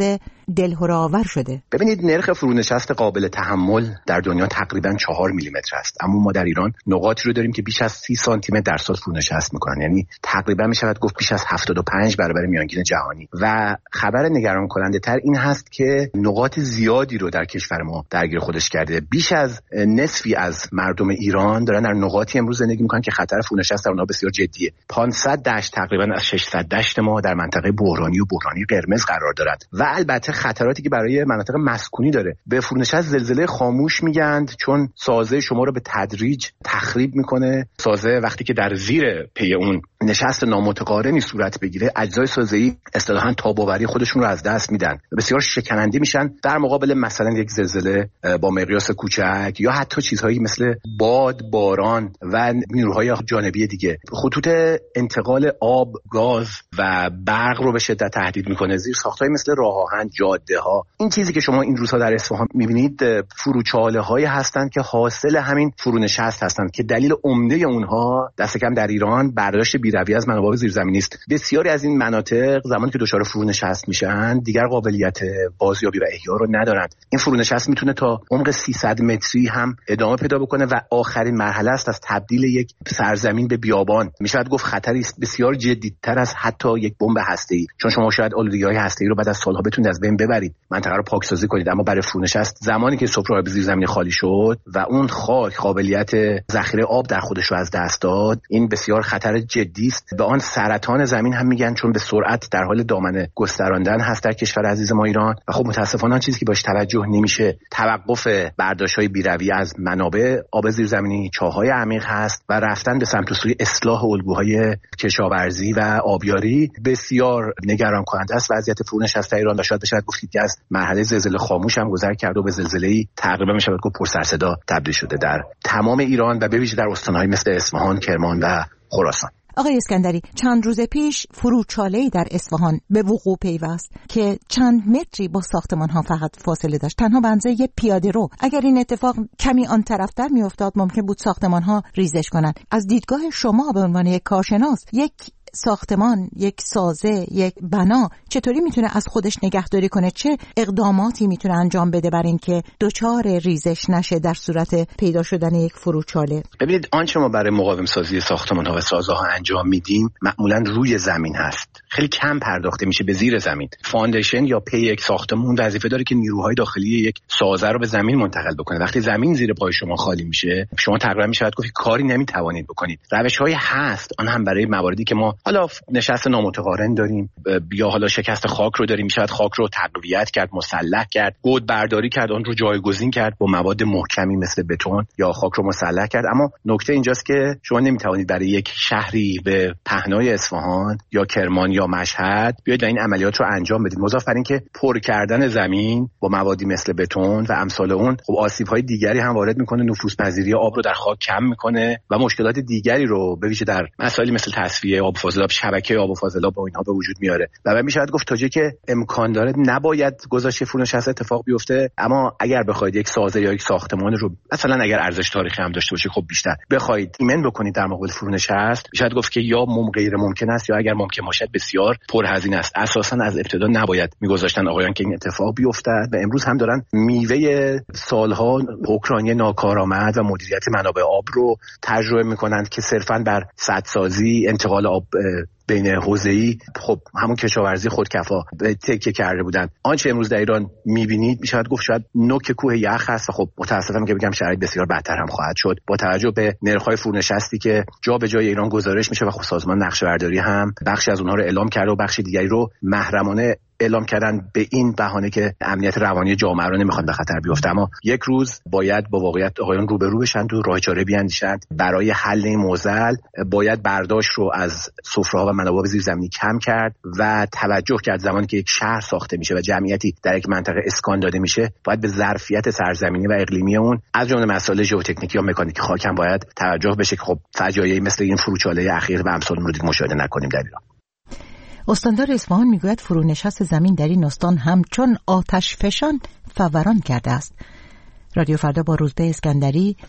دلهره‌آور شده؟ ببینید نرخ فرونشست قابل تحمل در دنیا تقریبا چهار میلیمتر است، اما ما در ایران نقاطی رو داریم که بیش از سی سانتی متر در سال فرونشست میکنن، یعنی تقریبا میشود گفت بیش از هفتاد و پنج برابر میانگین جهانی. و خبر نگران کننده تر این هست که نقاط زیادی رو در کشور ما درگیر خودش کرده. بیش از نصفی از مردم ایران دارن در نقاطی امروز زندگی میکنن که خطر فرونشست در اونها بسیار جدیه. پانصد دشت تقریبا از ششصد دشت ما در منطقه بحرانی و بحرانی قرمز قرار دارد. و البته خطراتی که برای مناطق مسکونی داره. به فرونشست زلزله خاموش میگند، چون سازه شما رو به تدریج تخریب میکنه. سازه وقتی که در زیر پی اون نشست نامتقارنی صورت بگیره، اجزای سازه‌ای اصطلاحاً تاب‌آوری خودشون رو از دست میدن، بسیار شکننده میشن در مقابل مثلا یک زلزله با مقیاس کوچک یا حتی چیزهایی مثل باد، باران و نیروهای جانبی دیگه. خطوط انتقال آب، گاز و برق رو به شدت تهدید میکنه. زیر ساخت‌های مثل راه آهن، جاده‌ها، این چیزی که شما این روزها در اصفهان میبینید فروچاله‌هایی هستند که حاصل همین فرونشست هستند که دلیل عمده اونها دست کم در ایران برداشت بی‌رویه از منابع زیرزمینی است. بسیاری از این مناطق زمانی که دچار فرونشست میشن دیگر قابلیت بازیابی و احیا رو ندارند. این فرونشست میتونه تا عمق سیصد متری هم ادامه پیدا بکنه و آخرین مرحله است از تبدیل یک سرزمین به بیابان. میشه گفت خطری است بسیار جدی‌تر از حتی یک بمب هسته‌ای، چون شما شاید آلودگی‌های هسته‌ای رو بعد از سالها بتونید از بین ببرید، منطقه رو پاکسازی کنید، اما برای فرونشست زمانی که سفره زیرزمینی خالی شد و اون خاک قابلیت ذخیره آب در خودش رو از دست داد، این بسیار خطر جدی است. به آن سرطان زمین هم میگن، چون به سرعت در حال دامنه گستراندن هست در کشور عزیز ما ایران. و خب متاسفانه آن چیزی که باش توجه نمیشه توقف برداشت‌های بی‌رویه از منابع آب زیرزمینی، چاه‌های عمیق هست و رفتن به سمت و سوی اصلاح الگوهای کشاورزی و آبیاری. بسیار نگران کننده است وضعیت فرونشست ایران و شاید بشه گفت که از مرحله زلزله خاموش هم گذر کرده و به زلزله‌ای تقریبا میشه گفت پر سر صدا تبدیل شده در تمام ایران و به ویژه در استان‌های مثل اصفهان، کرمان و خراسان. آقای اسکندری، چند روز پیش فروچاله‌ای در اصفهان به وقوع پیوست که چند متری با ساختمان‌ها فقط فاصله داشت، تنها به اندازه یک پیاده رو. اگر این اتفاق کمی آن طرفتر می‌افتاد ممکن بود ساختمان‌ها ریزش کنند. از دیدگاه شما به عنوان یک کارشناس، یک ساختمان، یک سازه، یک بنا چطوری میتونه از خودش نگهداری کنه؟ چه اقداماتی میتونه انجام بده برای اینکه دچار ریزش نشه در صورت پیدا شدن یک فروچاله؟ ببینید آنچه ما برای مقاوم سازی ساختمان‌ها و سازه‌ها انجام میدیم معمولاً روی زمین هست. خیلی کم پرداخته میشه به زیر زمین. فاندیشن یا پی یک ساختمان وظیفه داره که نیروهای داخلی یک سازه رو به زمین منتقل بکنه. وقتی زمین زیر پای شما خالی میشه، شما تقریبا میشه گفت کاری نمیتوانید بکنید. روش‌های هست، آن هم برای مواردی که ما حالا نشست نامتقارن داریم یا حالا شکست خاک رو داریم، میشه خاک رو تقویت کرد، مسلح کرد، گود برداری کرد، اون رو جایگزین کرد با مواد محکمی مثل بتون یا خاک رو مسلح کرد. اما نکته اینجاست که شما نمیتوانید برای یک شهری به پهنای اصفهان یا کرمان یا مشهد بیاید این عملیات رو انجام بدید. مضاف بر این که پر کردن زمین با موادی مثل بتون و امثال اون خب آسیب‌های دیگری هم وارد میکنه، نفوذپذیری آب رو در خاک کم میکنه و مشکلات دیگری رو به ویژه در مسائلی مثل تصفیه آب فاضلاب، شبکه آب و فاضلاب با اینها به وجود میاره. و من میشه گفت تا جایی که امکان داره نباید گذاشته فرونشست اتفاق بیفته، اما اگر بخواید یک سازه یا یک ساختمان رو مثلا اگر ارزش تاریخی هم داشته باشه خب بیشتر بخواید ایمن بکنید در مقابل فرونشست، میشه گفت که یا مم غیر ممکن است یا اگر ممکن باشد بسیار پرهزینه است. اساسا از ابتدا نباید میگذاشتن آقایان که این اتفاق بیفته و امروز هم دارن میوه سالها حکمرانی ناکارآمد و مدیریت منابع آب رو تجربه میکنند که صرفا بر سدسازی، انتقال آب بین حوزه‌ای خب همون کشاورزی خودکفا تکیه کرده بودن. آنچه امروز در ایران می‌بینید میشود گفت شاید نوک کوه یخ هست و خب متأسفم که بگم شرایط بسیار بدتر هم خواهد شد با توجه به نرخ‌های فرونشستی که جا به جای ایران گزارش میشه و خب سازمان نقشه‌برداری هم بخشی از اونها رو اعلام کرده و بخش دیگری رو محرمانه اعلام کردن به این بهانه که امنیت روانی جامعه رو نمیخوان به خطر بیفته. اما یک روز باید با واقعیت آقایان روبرو بشن و راه چاره بیاندیشند. برای حل این معضل باید برداشت رو از سفره‌ها و منابع زیرزمینی کم کرد و توجه کرد زمانی که یک شهر ساخته میشه و جمعیتی در یک منطقه اسکان داده میشه باید به ظرفیت سرزمینی و اقلیمی اون از جمله مسائل ژئوتکنیکی یا مکانیکی خاک هم باید توجه بشه که خب فجایعی مثل این فروچاله اخیر و امثال رو دیگه مشاهده نکنیم در ایران. استاندار اصفهان میگوید فرونشست زمین در این استان همچون آتش فشان فوران کرده است. رادیو فردا با روزبه اسکندری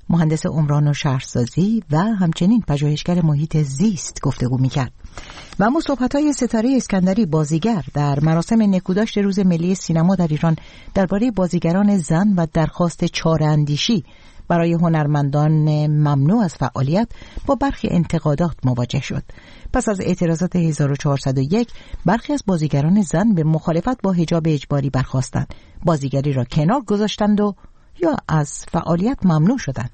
مهندس عمران و شهرسازی و همچنین پژوهشگر محیط زیست گفتگو می‌کرد. و اما صحبت‌های ستاره اسکندری بازیگر در مراسم نکوداشت روز ملی سینما در ایران درباره بازیگران زن و درخواست چاره‌اندیشی برای هنرمندان ممنوع از فعالیت با برخی انتقادات مواجه شد. پس از اعتراضات هزار و چهارصد و یک برخی از بازیگران زن به مخالفت با حجاب اجباری برخاستند، بازیگری را کنار گذاشتند و یا از فعالیت ممنوع شدند.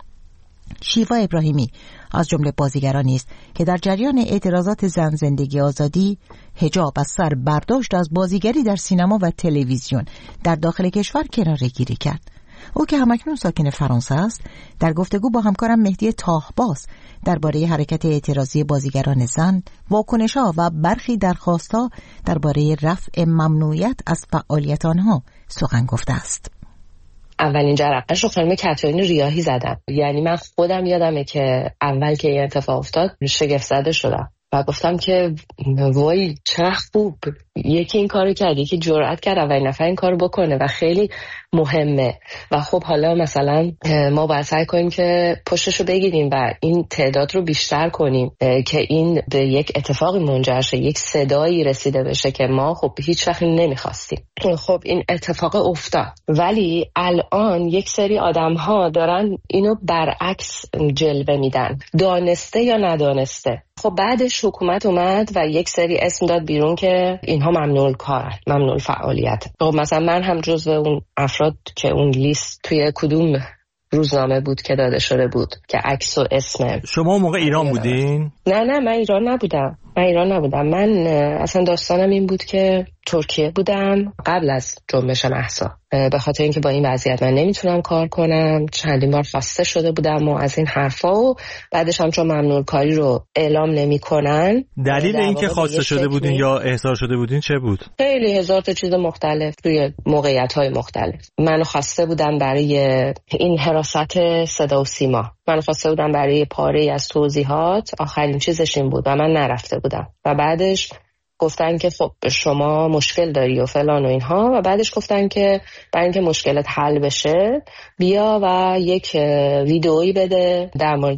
شیوا ابراهیمی از جمله بازیگرانی است که در جریان اعتراضات زن زندگی آزادی حجاب از سر برداشت از بازیگری در سینما و تلویزیون در داخل کشور کناره‌گیری کرد. او که همکنون ساکن فرانسه است، در گفتگو با همکارم مهدی تاهباز درباره حرکت اعتراضی بازیگران زن، واکنش‌ها و برخی درخواست‌ها درباره رفع ممنوعیت از فعالیت آنها سخن گفته است. اولین جرقه‌ش رو خانم کاترین ریاحی زدن. یعنی من خودم یادمه که اول که این اتفاق افتاد شگفت زده شدم و گفتم که وای چه خوب یکی این کارو کرد، یکی جرأت کرد اولین نفر این کارو بکنه و خیلی مهمه. و خب حالا مثلا ما باید سعی کنیم که پشتشو بگیریم و این تعداد رو بیشتر کنیم که این به یک اتفاقی منجر شه، یک صدایی رسیده بشه که ما خب هیچ وقت نمیخواستیم. خب این اتفاق افتاد، ولی الان یک سری آدم ها دارن اینو برعکس جلوه میدن، دانسته یا ندانسته. خب بعدش حکومت اومد و یک سری اسم داد بیرون که اینها ممنوع کارن، ممنوع فعالیت. خب مثلا من هم جزو اون افراد که اون لیست توی کدوم روزنامه بود که داده شده بود که عکس و اسم. شما موقع ایران بودین؟ نه نه من ایران نبودم. من ایران نبودم. من اصلا داستانم این بود که ترکیه بودم قبل از جنبش مهسا، به خاطر اینکه با این وضعیت من نمیتونم کار کنم، چندین بار خواسته شده بودم و از این حرفا، و بعدش هم چون ممنوع کاری رو اعلام نمیکنن. دلیل اینکه خواسته شده بودین یا احضار شده بودین چه بود؟ خیلی هزار تا چیز مختلف توی موقعیت‌های مختلف. منو خواسته بودن برای این حراست صدا و سیما، منو خواسته بودن برای پاره‌ای از توضیحات، آخرین چیزش این بود و من نرفته بودم. و بعدش گفتن که خب شما مشکل داری و فلان و اینها، و بعدش گفتن که برای اینکه مشکلت حل بشه بیا و یک ویدئویی بده در مورد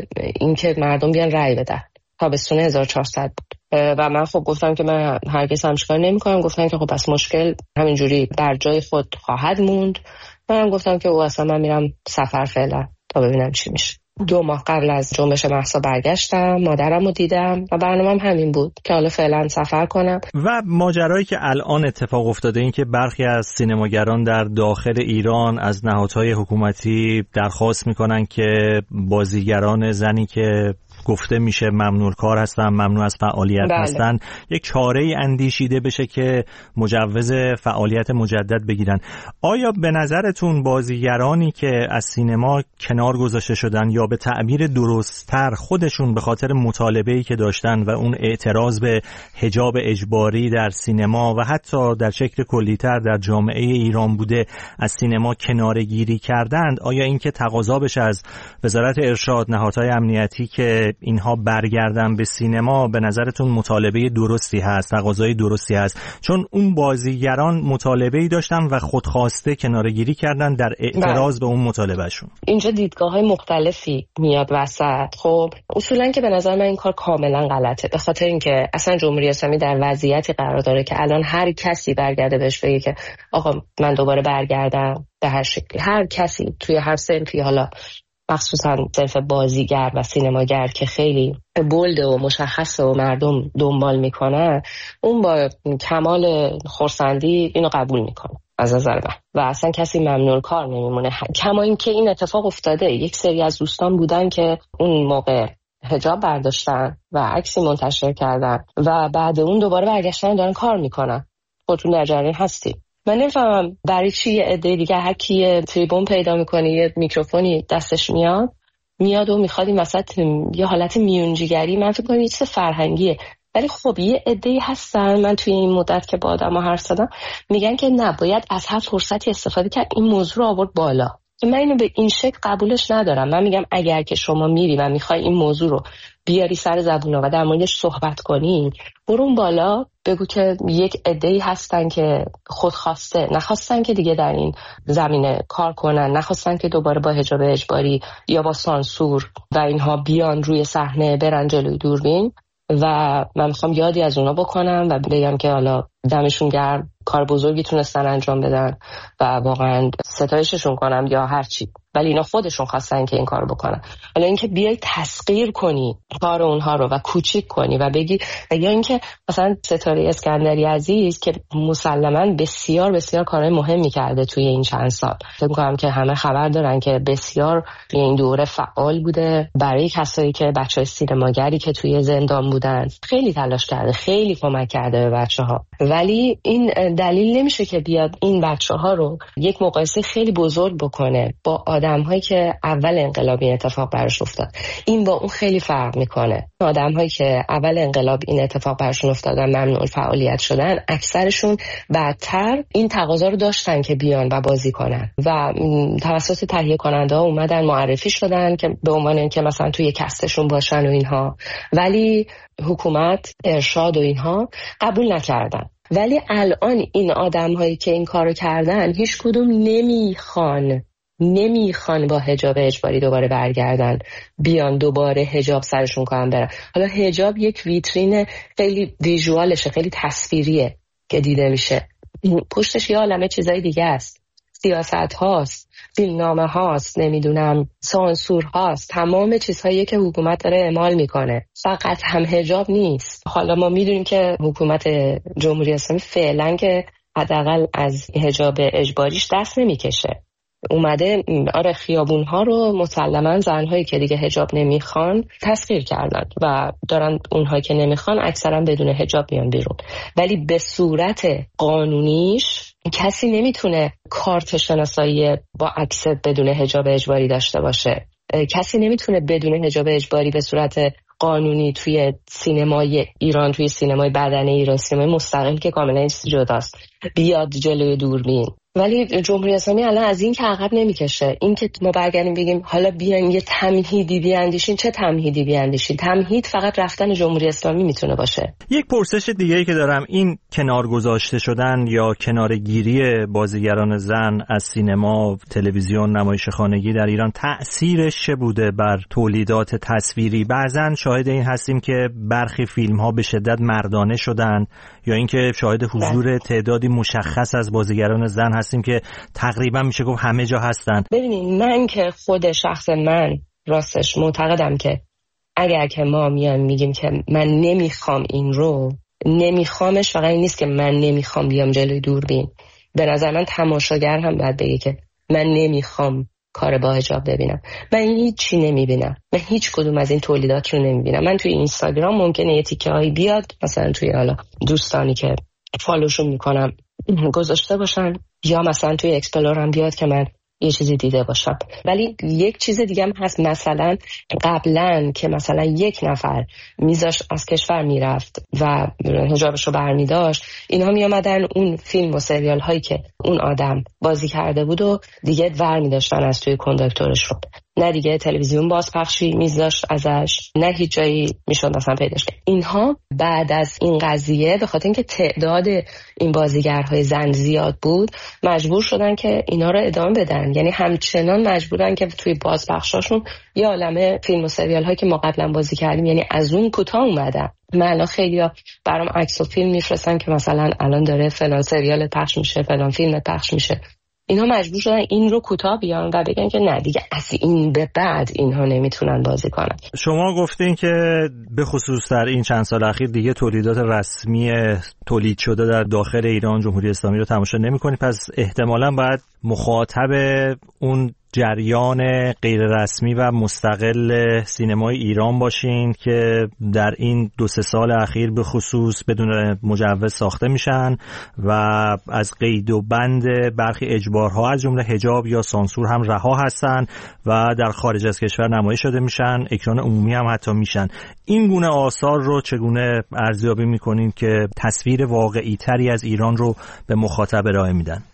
اینکه مردم بیان رأی بدن. تابستون هزار و چهارصد بود و من خب گفتم که من هرگز همچین کاری نمی‌کنم. گفتن که خب پس مشکل همینجوری در جای خود خواهد موند. منم گفتم که او اصلا من میرم سفر فعلا تا ببینم چی میشه. دو ماه قبل از جنبش مهسا برگشتم، مادرم رو دیدم و برنامه‌ام همین بود که حالا فعلا سفر کنم. و ماجرایی که الان اتفاق افتاده این که برخی از سینماگران در داخل ایران از نهادهای حکومتی درخواست میکنن که بازیگران زنی که گفته میشه ممنوع کار هستن، ممنوع از فعالیت بله. هستن، یک چاره‌ای اندیشیده بشه که مجوز فعالیت مجدد بگیرن. آیا به نظرتون بازیگرانی که از سینما کنار گذاشته شدن یا به تعبیر درست‌تر خودشون به خاطر مطالبه‌ای که داشتن و اون اعتراض به حجاب اجباری در سینما و حتی در شکل کلی‌تر در جامعه ایران بوده از سینما کناره‌گیری کردند، آیا این که تقاضا بشه از وزارت ارشاد، نهادهای امنیتی که اینها برگردن به سینما به نظرتون مطالبه درستی هست، تقاضای درستی هست؟ چون اون بازیگران مطالبه‌ای داشتن و خودخواسته کناره‌گیری کردن در اعتراض به اون مطالبهشون. اینجا دیدگاه‌های مختلفی میاد وسط. خب اصولاً که به نظر من این کار کاملا غلطه، به خاطر اینکه اصلا جمهوری اسلامی در وضعیتی قرار داره که الان هر کسی برگرده بهش بگه که آقا من دوباره برگردم به هر شکلی، هر کسی توی هر صنفی، حالا مخصوصا صرف بازیگر و سینماگر که خیلی بولده و مشخصه و مردم دنبال میکنن، اون با کمال خرسندی اینو قبول میکنه از نظر من و اصلا کسی ممنوع کار نمیمونه. کما این که این اتفاق افتاده، یک سری از دوستان بودن که اون موقع حجاب برداشتن و عکسی منتشر کردن و بعد اون دوباره برگشتن دارن کار میکنن. خودتون در جریان هستی. من نمیفهمم برای چی یه عده دیگه هر کی یه تریبون پیدا میکنه، یه میکروفونی دستش میاد میاد و میخواد این وسط یه حالت میونجیگری، من فکر کنم یه چیز فرهنگیه. ولی خب یه عده‌ای هستن، من توی این مدت که با آدم‌ها حرف زدم میگن که نه، باید از هر فرصتی استفاده کرد این موضوع رو آورد بالا. من اینو به این شکل قبولش ندارم. من میگم اگر که شما میری و میخوای این موضوع رو بیاری سر زبونا و در موردش صحبت کنی، برون بالا بگو که یک عده‌ای هستن که خودخواسته نخواستن که دیگه در این زمینه کار کنن، نخواستن که دوباره با حجاب اجباری یا با سانسور و اینها بیان روی صحنه برن جلوی دوربین و من میخوام یادی از اونا بکنم و بگم که حالا دمشون گرم، کار بزرگی تونستن انجام بدن و واقعا ستایششون کنم یا هر چی، ولی اینا خودشون خواستن که این کارو بکنن. حالا اینکه بیای تسخیر کنی کار اونها رو و کوچیک کنی و بگی، یا اینکه مثلا ستاره اسکندری عزیز که مسلماً بسیار بسیار کارهای مهمی کرده توی این چند سال، فکر می‌کنم که همه خبر دارن که بسیار توی این دوره فعال بوده برای کسایی که بچهای سینماگری که توی زندان بودن، خیلی تلاش کرده، خیلی کمک کرده به بچه‌ها، ولی این دلیل نمیشه که بیاد این بچه‌ها رو یک مقایسه خیلی بزرگ بکنه با آدم‌هایی که اول انقلاب این اتفاق براش افتاد. این با اون خیلی فرق میکنه. آدم‌هایی که اول انقلاب این اتفاق براشون افتاد و ممنوع فعالیت شدن، اکثرشون بعدتر این تقاضا رو داشتن که بیان و بازی کنن و توسط تهیه کننده ها اومدن معرفی شدن که به عنوان اینکه مثلا توی کستشون باشن و اینها، ولی حکومت، ارشاد و اینها قبول نکردن. ولی الان این آدم‌هایی که این کارو کردن هیچ کدوم نمیخوان نمیخوان با حجاب اجباری دوباره برگردن، بیان دوباره حجاب سرشون کنن برن. حالا حجاب یک ویترین خیلی ویژوالشه، خیلی تصویریه که دیده میشه، پشتش یه عالمه چیزای دیگه است، سیاست هاست، فیلمنامه هاست، نمیدونم سانسور هاست، تمام چیزهایی که حکومت داره اعمال میکنه، فقط هم حجاب نیست. حالا ما میدونیم که حکومت جمهوری اسلامی فعلا که حداقل از حجاب اجباریش دست نمیکشه، اومده آره خیابون ها رو مسلماً زنهایی که دیگه حجاب نمیخوان تسخیر کردن و دارن اونهایی که نمیخوان اکثرا بدون حجاب میان بیرون، ولی به صورت قانونیش کسی نمیتونه کارت شناسایی با عکس بدون حجاب اجباری داشته باشه، کسی نمیتونه بدون حجاب اجباری به صورت قانونی توی سینمای ایران، توی سینمای بدنه ایران، سینمای مستقل که کاملا جداست، بیاد جلوی دوربین. ولی جمهوری اسلامی الان از این که عقب نمیکشه. این که ما برگردیم بگیم حالا بیاین یه تمهیدی بیاندیشین، چه تمهیدی بیاندیشین؟ تمهید فقط رفتن جمهوری اسلامی میتونه باشه. یک پرسش دیگه‌ای که دارم، این کنار گذاشته شدن یا کنارگیری بازیگران زن از سینما، تلویزیون، نمایش خانگی در ایران تأثیرش چه بوده بر تولیدات تصویری؟ بعضن شاهد این هستیم که برخی فیلم‌ها به شدت مردانه شدن، یا اینکه شاهد حضور تعدادی مشخص از بازیگران زن هستیم که تقریبا میشه گفت همه جا هستن. ببینید، من که خود شخص من راستش معتقدم که اگر که ما میایم میگیم که من نمیخوام این رو، نمیخوامش فقط این نیست که من نمیخوام بیام جلوی دوربین. به نظر من تماشاگر هم باید بگه که من نمیخوام کار با حجاب ببینم. من هیچی نمیبینم، من هیچ کدوم از این تولیدات رو نمیبینم. من توی اینستاگرام ممکنه یه تیکه هایی بیاد، مثلا توی حالا دوستانی که فالوشون میکنم گذاشته باشن، یا مثلا توی اکسپلورم بیاد که من یه چیزی دیده باشم. ولی یک چیز دیگه هم هست، مثلا قبلا که مثلا یک نفر میذاش از کشور میرفت و حجابش رو برمی داشت، اینها می آمدن اون فیلم و سریال هایی که اون آدم بازی کرده بود و دیگه ور می داشتن از توی کنداکتورش رو، نه دیگه تلویزیون بازپخشی میذاشت ازش، نه هیچ جایی میشد مثلا پیداش کرد. اینها بعد از این قضیه به خاطر اینکه تعداد این بازیگرهای زن زیاد بود، مجبور شدن که اینا رو ادامه بدن. یعنی همچنان مجبورن که توی بازپخشاشون یه عالمه فیلم و سریال هایی که ما قبلا بازی کردیم، یعنی از اون کوتاه اومدن. من الان خیلیا برام عکس و فیلم میفرستن که مثلا الان داره فلان سریال پخش میشه، فلان فیلم پخش میشه. اینها مجبور شدن این رو کوتاه بیان و بگن که نه دیگه از این به بعد اینها نمیتونن بازی کنن. شما گفتین که به خصوص در این چند سال اخیر دیگه تولیدات رسمی تولید شده در داخل ایران جمهوری اسلامی رو تماشا نمی‌کنید، پس احتمالاً باید مخاطب اون جریان غیر رسمی و مستقل سینمای ایران باشین که در این دو سه سال اخیر به خصوص بدون مجوز ساخته میشن و از قید و بند برخی اجبارها از جمله حجاب یا سانسور هم رها هستن و در خارج از کشور نمایش شده میشن، اکران عمومی هم حتی میشن. این گونه آثار رو چگونه ارزیابی میکنین که تصویر واقعی تری از ایران رو به مخاطب ارائه میدن؟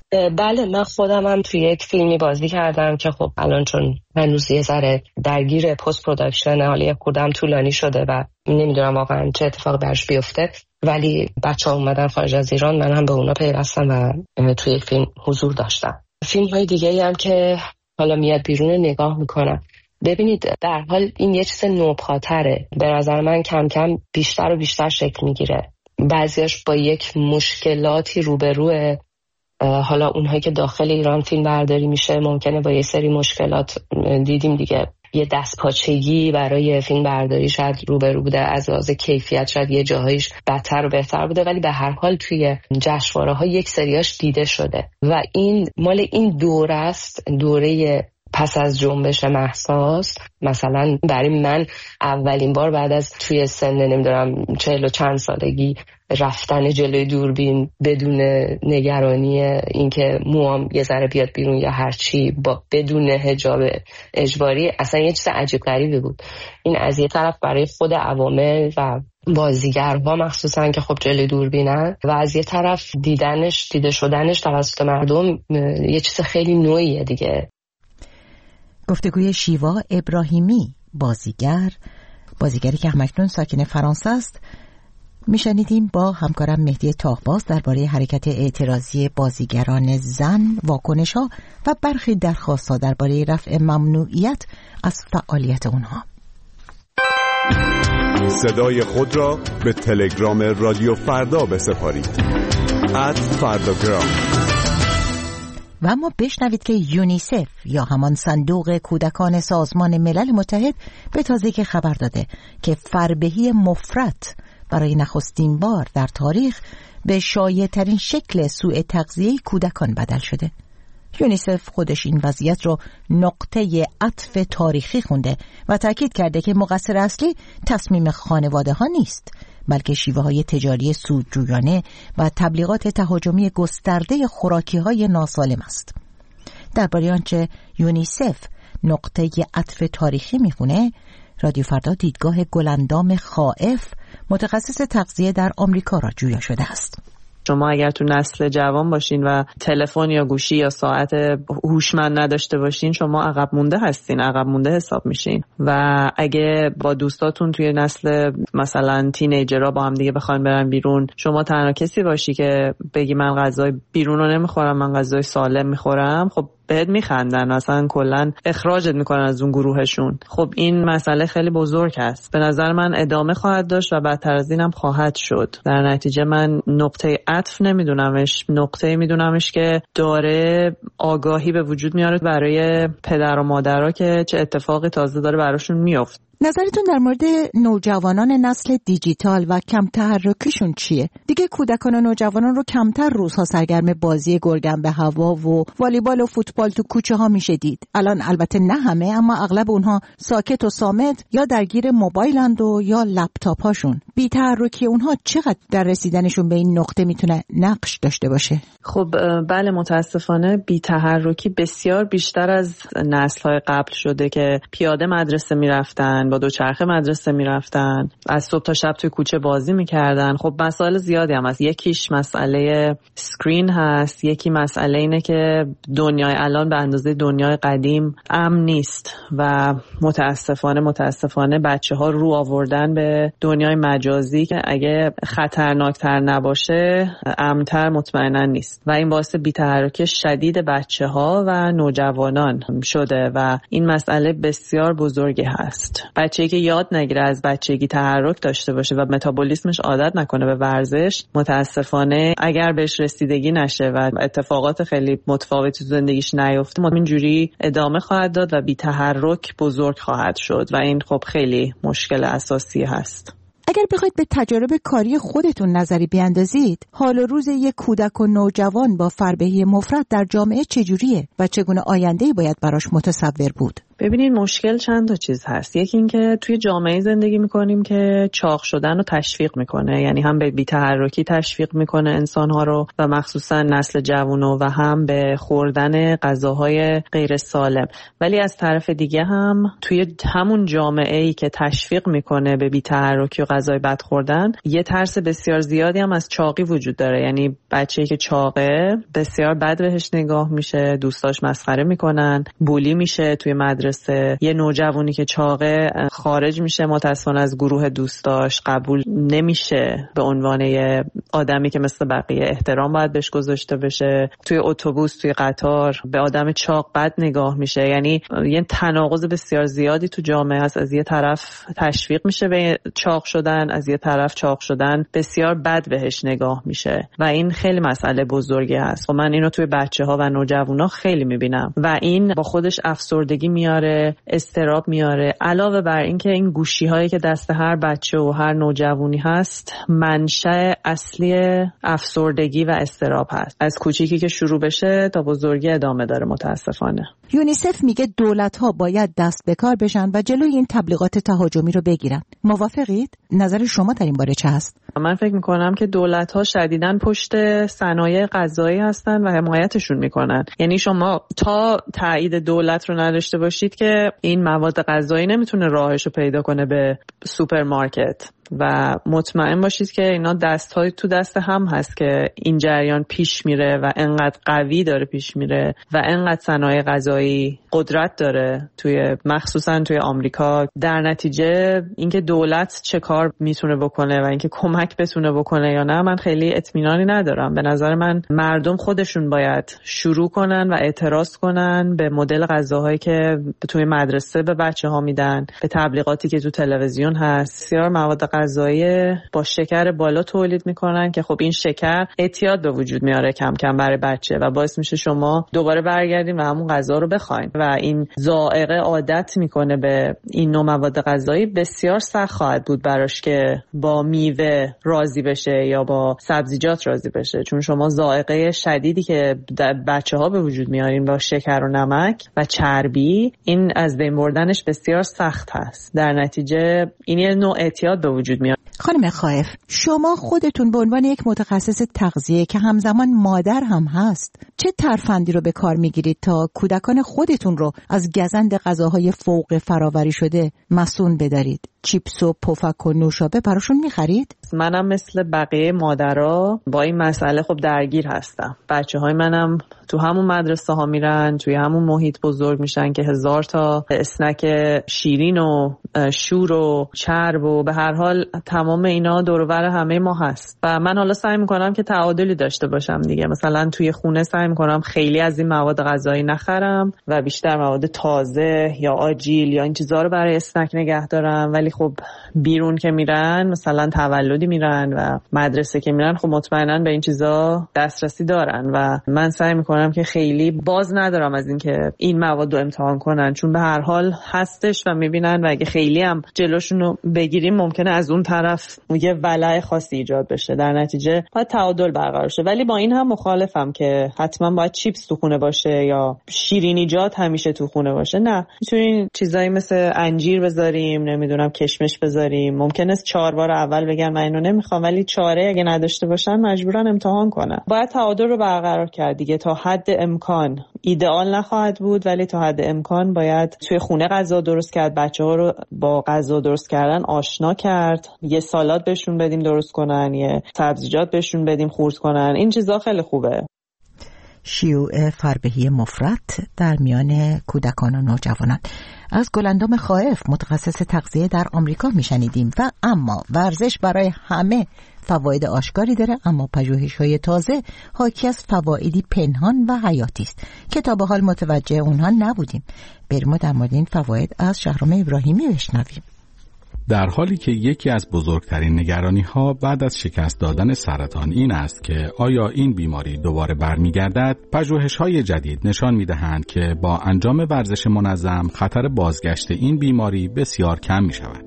بله، من خودم هم توی یک فیلمی بازی کردم که خب الان چون هنوز یه ذره درگیر پست پروداکشن، حالا یه خودم طولانی شده و نمیدونم واقعا چه اتفاقی برش بیفته، ولی بچه ها اومدن خارج از ایران، من هم به اونا پیوستم و توی یک فیلم حضور داشتم. فیلم های دیگه هم که حالا میاد بیرون نگاه میکنم. ببینید در حال این یه چیز نوپاتره، به نظر من کم کم بیشتر و بیشتر شکل میگیره. بعضیاش با یک مشکلاتی روبروه، حالا اونهایی که داخل ایران فیلم برداری میشه ممکنه با یه سری مشکلات، دیدیم دیگه یه دستپاچگی برای فیلم برداری شاید روبرو بوده، از لحاظ کیفیت شاید یه جاهایش بدتر و بهتر بوده، ولی به هر حال توی جشنواره ها یک سریاش دیده شده و این مال این دوره است، دوره پس از جنبش مهساست. مثلا برای من اولین بار بعد از توی سن نمیدونم چهل و چند سالگی رفتن جلوی دوربین بدون نگرانی اینکه موام یه ذره بیاد بیرون یا هرچی، با بدون حجاب اجباری، اصلا یه چیز عجیب غریبی بود. این از یه طرف برای خود عوامل و بازیگرها مخصوصا که خب جلوی دوربینن، و از یه طرف دیدنش دیده شدنش توسط مردم یه چیز خیلی نوعیه دیگه. گفتگوی شیوا ابراهیمی، بازیگر بازیگری که همکنون ساکن فرانسه است، میشنیدیم با همکارم مهدی تاهباز درباره حرکت اعتراضی بازیگران زن، واکنش‌ها و برخی درخواست‌ها درباره رفع ممنوعیت از فعالیت اونها. صدای خود را به تلگرام رادیو فردا بسپارید. ات فرداگرام. و اما بشنوید که یونیسف یا همان صندوق کودکان سازمان ملل متحد به تازگی خبر داده که فربهی مفرط برای نخستین بار در تاریخ به شایع‌ترین شکل سوء تغذیه کودکان بدل شده. یونیسف خودش این وضعیت رو نقطه عطف تاریخی خونده و تاکید کرده که مقصر اصلی تصمیم خانواده ها نیست، بلکه شیوه های تجاری سودجویانه و تبلیغات تهاجمی گسترده خوراکی های ناسالم است. درباره آنچه یونیسف نقطه عطف تاریخی میخونه، رادیو فردا دیدگاه گلندام خائف، متخصص تغذیه در آمریکا را جویا شده است. شما اگر تو نسل جوان باشین و تلفن یا گوشی یا ساعت هوشمند نداشته باشین، شما عقب مونده هستین، عقب مونده حساب میشین. و اگه با دوستاتون توی نسل مثلا تینیجرها با هم دیگه بخواین برن بیرون، شما تنها کسی باشی که بگی من غذای بیرون رو نمیخورم، من غذای سالم میخورم، خب بهت میخندن، اصلا کلا اخراجت میکنن از اون گروهشون. خب این مسئله خیلی بزرگ است. به نظر من ادامه خواهد داشت و بدتر از اینم خواهد شد. در نتیجه من نقطه عطف نمیدونمش، نقطه میدونمش که داره آگاهی به وجود میاره برای پدر و مادرها که چه اتفاقی تازه داره براشون میفته. نظرتون در مورد نوجوانان نسل دیجیتال و کم تحرکیشون چیه؟ دیگه کودکان و نوجوانان رو کمتر روزها سرگرم بازی گرگن به هوا و والیبال و فوتبال تو کوچه ها میشه دید. الان البته نه همه، اما اغلب اونها ساکت و صامت یا درگیر موبایلند و یا لپتاپ هاشون. بی تحرکی اونها چقدر در رسیدنشون به این نقطه میتونه نقش داشته باشه؟ خب بله، متاسفانه بی تحرکی بسیار بیشتر از نسل‌های قبل شده که پیاده مدرسه میرفتن، با دوچرخه مدرسه میرفتن، از صبح تا شب توی کوچه بازی میکردن. خب مسائل زیادی هم هست. یکیش مسئله سکرین هست، یکی مسئله اینه که دنیای الان به اندازه دنیای قدیم امن نیست و متاسفانه متاسفانه بچه ها رو آوردن به دنیای مجازی که اگه خطرناکتر نباشه امنتر مطمئنا نیست و این باعث بی‌تحرکی شدید بچه ها و نوجوانان شده و این مسئله بسیار بزرگی هست. بچه‌ای که یاد نگیره از بچگی تحرک داشته باشه و متابولیسمش عادت نکنه به ورزش، متاسفانه اگر بهش رسیدگی نشه و اتفاقات خیلی متفاوتی تو زندگیش نیفته، اینجوری ادامه خواهد داد و بی تحرک بزرگ خواهد شد و این خب خیلی مشکل اساسی هست. اگر بخواید به تجارب کاری خودتون نظری بیاندازید، حال و روز یک کودک و نوجوان با فربهی مفرط در جامعه چجوریه و چگونه آینده‌ای باید براش متصور بود؟ ببینین مشکل چند تا چیز هست. یکی این که توی جامعه زندگی میکنیم که چاق شدن رو تشویق میکنه، یعنی هم به بی‌تحرکی تشویق میکنه انسانها رو و مخصوصا نسل جوانو و هم به خوردن غذاهای غیر سالم. ولی از طرف دیگه هم توی همون جامعه‌ای که تشویق میکنه به بی‌تحرکی و غذای بد خوردن، یه ترس بسیار زیادی هم از چاقی وجود داره. یعنی بچه‌ای که چاقه بسیار بد بهش نگاه میشه، دوستاش مسخره میکنن، بولی میشه توی مدرسه. یه نوجوانی که چاقه خارج میشه متأسفانه از گروه دوستاش، قبول نمیشه به عنوان یه آدمی که مثل بقیه احترام باید بهش گذاشته بشه. توی اتوبوس، توی قطار به آدم چاق بد نگاه میشه. یعنی یه تناقض بسیار زیادی تو جامعه هست. از یه طرف تشویق میشه به چاق شدن، از یه طرف چاق شدن بسیار بد بهش نگاه میشه و این خیلی مسئله بزرگی هست. و من اینو توی بچه‌ها و نوجوانا خیلی میبینم و این با خودش افسردگی میاره، اضطراب میاره. علاوه بر این که این گوشی هایی که دست هر بچه و هر نوجوانی هست منشأ اصلی افسردگی و اضطراب هست. از کوچیکی که شروع بشه تا بزرگی ادامه داره متاسفانه. یونیسف میگه دولت‌ها باید دست به کار بشن و جلوی این تبلیغات تهاجمی رو بگیرن. موافقید؟ نظر شما در این باره چه هست؟ من فکر میکنم که دولت‌ها شدیداً پشت صنایع غذایی هستن و حمایتشون میکنن. یعنی شما تا تایید دولت رو نداشته باشید که این مواد غذایی نمیتونه راهش رو پیدا کنه به سوپرمارکت و مطمئن باشید که اینا دست‌های تو دست هم هست که این جریان پیش میره و انقدر قوی داره پیش میره و انقدر صنایع غذایی قدرت داره توی مخصوصا توی آمریکا. در نتیجه اینکه دولت چه کار میتونه بکنه و اینکه کمک بتونه بکنه یا نه من خیلی اطمینانی ندارم. به نظر من مردم خودشون باید شروع کنن و اعتراض کنن به مدل غذاهایی که توی مدرسه به بچه‌ها میدن، به تبلیغاتی که تو تلویزیون هست. بسیار مواد غذایی با شکر بالا تولید میکنن که خب این شکر اعتیاد به وجود میاره کم کم برای بچه و باعث میشه شما دوباره برگردین و همون غذا رو بخواین و این ذائقه عادت میکنه به این نوع مواد غذایی. بسیار سخت خواهد بود براش که با میوه راضی بشه یا با سبزیجات راضی بشه، چون شما ذائقه شدیدی که در بچه‌ها به وجود میارین با شکر و نمک و چربی، این از بین بردنش بسیار سخت هست. در نتیجه این یه نوع اعتیاد به وجود میاد. خانم خائف، شما خودتون به عنوان یک متخصص تغذیه که همزمان مادر هم هست، چه ترفندی رو به کار میگیرید تا کودکان خودتون رو از گزند غذاهای فوق فراوری شده مصون بدارید؟ چیپس و پفک و نوشابه براشون میخرید؟ منم مثل بقیه مادرها با این مسئله خب درگیر هستم. بچه های منم تو همون مدرسه ها میرن، توی همون محیط بزرگ میشن که هزار تا اسنک شیرین و شور و چرب و به هر حال تمام اینا دور و بر همه ما هست و من حالا سعی میکنم که تعادلی داشته باشم دیگه. مثلا توی خونه سعی میکنم خیلی از این مواد غذایی نخرم و بیشتر مواد تازه یا آجیل یا این چیزا رو برای اسنک نگه دارم. ولی خب بیرون که میرن، مثلا تولدی میرن و مدرسه که میرن، خب مطمئنا به این چیزا دسترسی دارن و من سعی میکنم که خیلی باز ندارم از این که این مواد رو امتحان کنن، چون به هر حال هستش و میبینن و اگه خیلی هم جلوشون رو بگیریم ممکنه از اون طرف یه ولع خاصی ایجاد بشه. در نتیجه باید تعادل برقرار شه. ولی با این هم مخالفم که حتما باید چیپس تو خونه باشه یا شیرینیجات همیشه تو خونه باشه. نه، میتونین چیزایی مثل انجیر بذاریم، نمیدونم کشمش بذاریم. ممکنه چهار بار اول بگن من اینو نمیخوام، ولی چاره اگه نداشته باشن مجبورن امتحان کنن. باید تعادل رو برقرار کرد دیگه. تا حد امکان ایدئال نخواهد بود، ولی تا حد امکان باید توی خونه غذا درست کرد، بچه‌ها رو با غذا درست کردن آشنا کرد. یه سالاد بهشون بدیم درست کنن، یه سبزیجات بهشون بدیم خورد کنن. این چیزا خیلی خوبه. شیوع فربهی مفرط در میان کودکان و نوجوانان. از گلندام خائف، متخصص تغذیه در آمریکا میشنیدیم. و اما ورزش برای همه فواید آشکاری داره، اما پژوهش‌های تازه حاکی از فوایدی پنهان و حیاتی است که تا به حال متوجه اونها نبودیم. بریم در مورد این فواید از شهرام ابراهیمی بشنویم. در حالی که یکی از بزرگترین نگرانی‌ها بعد از شکست دادن سرطان این است که آیا این بیماری دوباره برمیگردد، پژوهش‌های جدید نشان می‌دهند که با انجام ورزش منظم خطر بازگشت این بیماری بسیار کم می‌شود.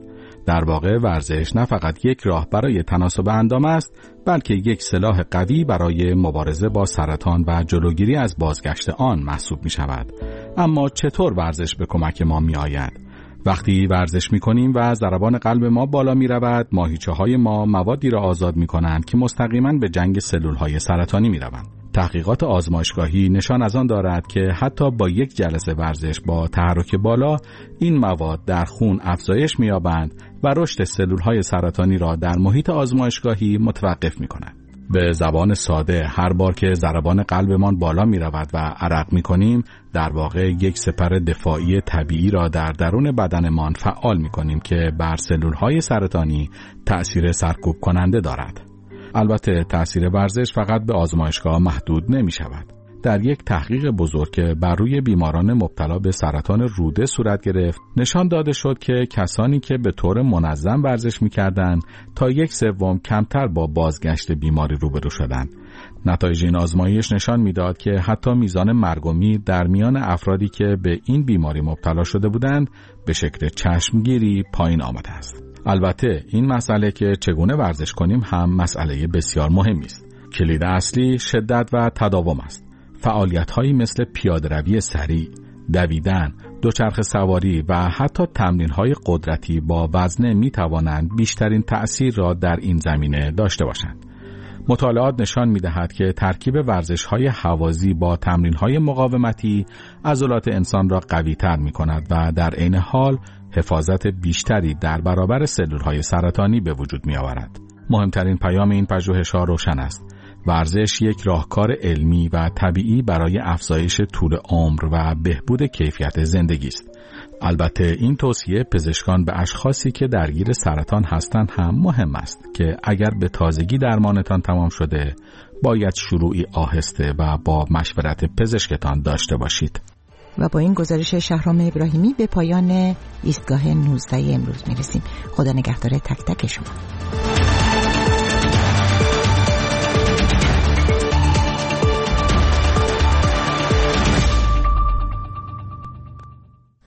در واقع ورزش نه فقط یک راه برای تناسب اندام است، بلکه یک سلاح قوی برای مبارزه با سرطان و جلوگیری از بازگشت آن محسوب می شود. اما چطور ورزش به کمک ما می آید؟ وقتی ورزش می کنیم و ضربان قلب ما بالا می رود، ماهیچه های ما موادی را آزاد می کنند که مستقیما به جنگ سلول های سرطانی می روند. تحقیقات آزمایشگاهی نشان از آن دارد که حتی با یک جلسه ورزش با تحرک بالا، این مواد در خون افزایش می یابند و رشد سلول های سرطانی را در محیط آزمایشگاهی متوقف می کنند. به زبان ساده، هر بار که ضربان قلبمان بالا می رود و عرق می کنیم، در واقع یک سپر دفاعی طبیعی را در درون بدنمان فعال می کنیم که بر سلول های سرطانی تأثیر سرکوب کننده دارد. البته تأثیر ورزش فقط به آزمایشگاه محدود نمی شود. در یک تحقیق بزرگ که بر روی بیماران مبتلا به سرطان روده صورت گرفت، نشان داده شد که کسانی که به طور منظم ورزش می کردند تا یک سوم کمتر با بازگشت بیماری روبرو شدند. نتایج این آزمایش نشان میداد که حتی میزان مرگ و میر در میان افرادی که به این بیماری مبتلا شده بودند به شکل چشمگیری پایین آمده است. البته این مسئله که چگونه ورزش کنیم هم مسئله بسیار مهمی است. کلید اصلی شدت و تداوم است. فعالیت‌هایی مثل پیاده‌روی سریع، دویدن، دوچرخه سواری و حتی تمرین‌های قدرتی با وزنه می‌توانند بیشترین تأثیر را در این زمینه داشته باشند. مطالعات نشان می‌دهد که ترکیب ورزش‌های هوازی با تمرین‌های مقاومتی عضلات انسان را قوی‌تر می‌کند و در عین حال حفاظت بیشتری در برابر سلول‌های سرطانی به وجود می‌آورد. مهمترین پیام این پژوهش‌ها روشن است. ورزش یک راهکار علمی و طبیعی برای افزایش طول عمر و بهبود کیفیت زندگی است. البته این توصیه پزشکان به اشخاصی که درگیر سرطان هستند هم مهم است که اگر به تازگی درمانتان تمام شده، باید شروعی آهسته و با مشورت پزشکتان داشته باشید. و با این گزارش شهرام ابراهیمی به پایان ایستگاه نوزده امروز میرسیم. خدا نگهدار تک تک شما.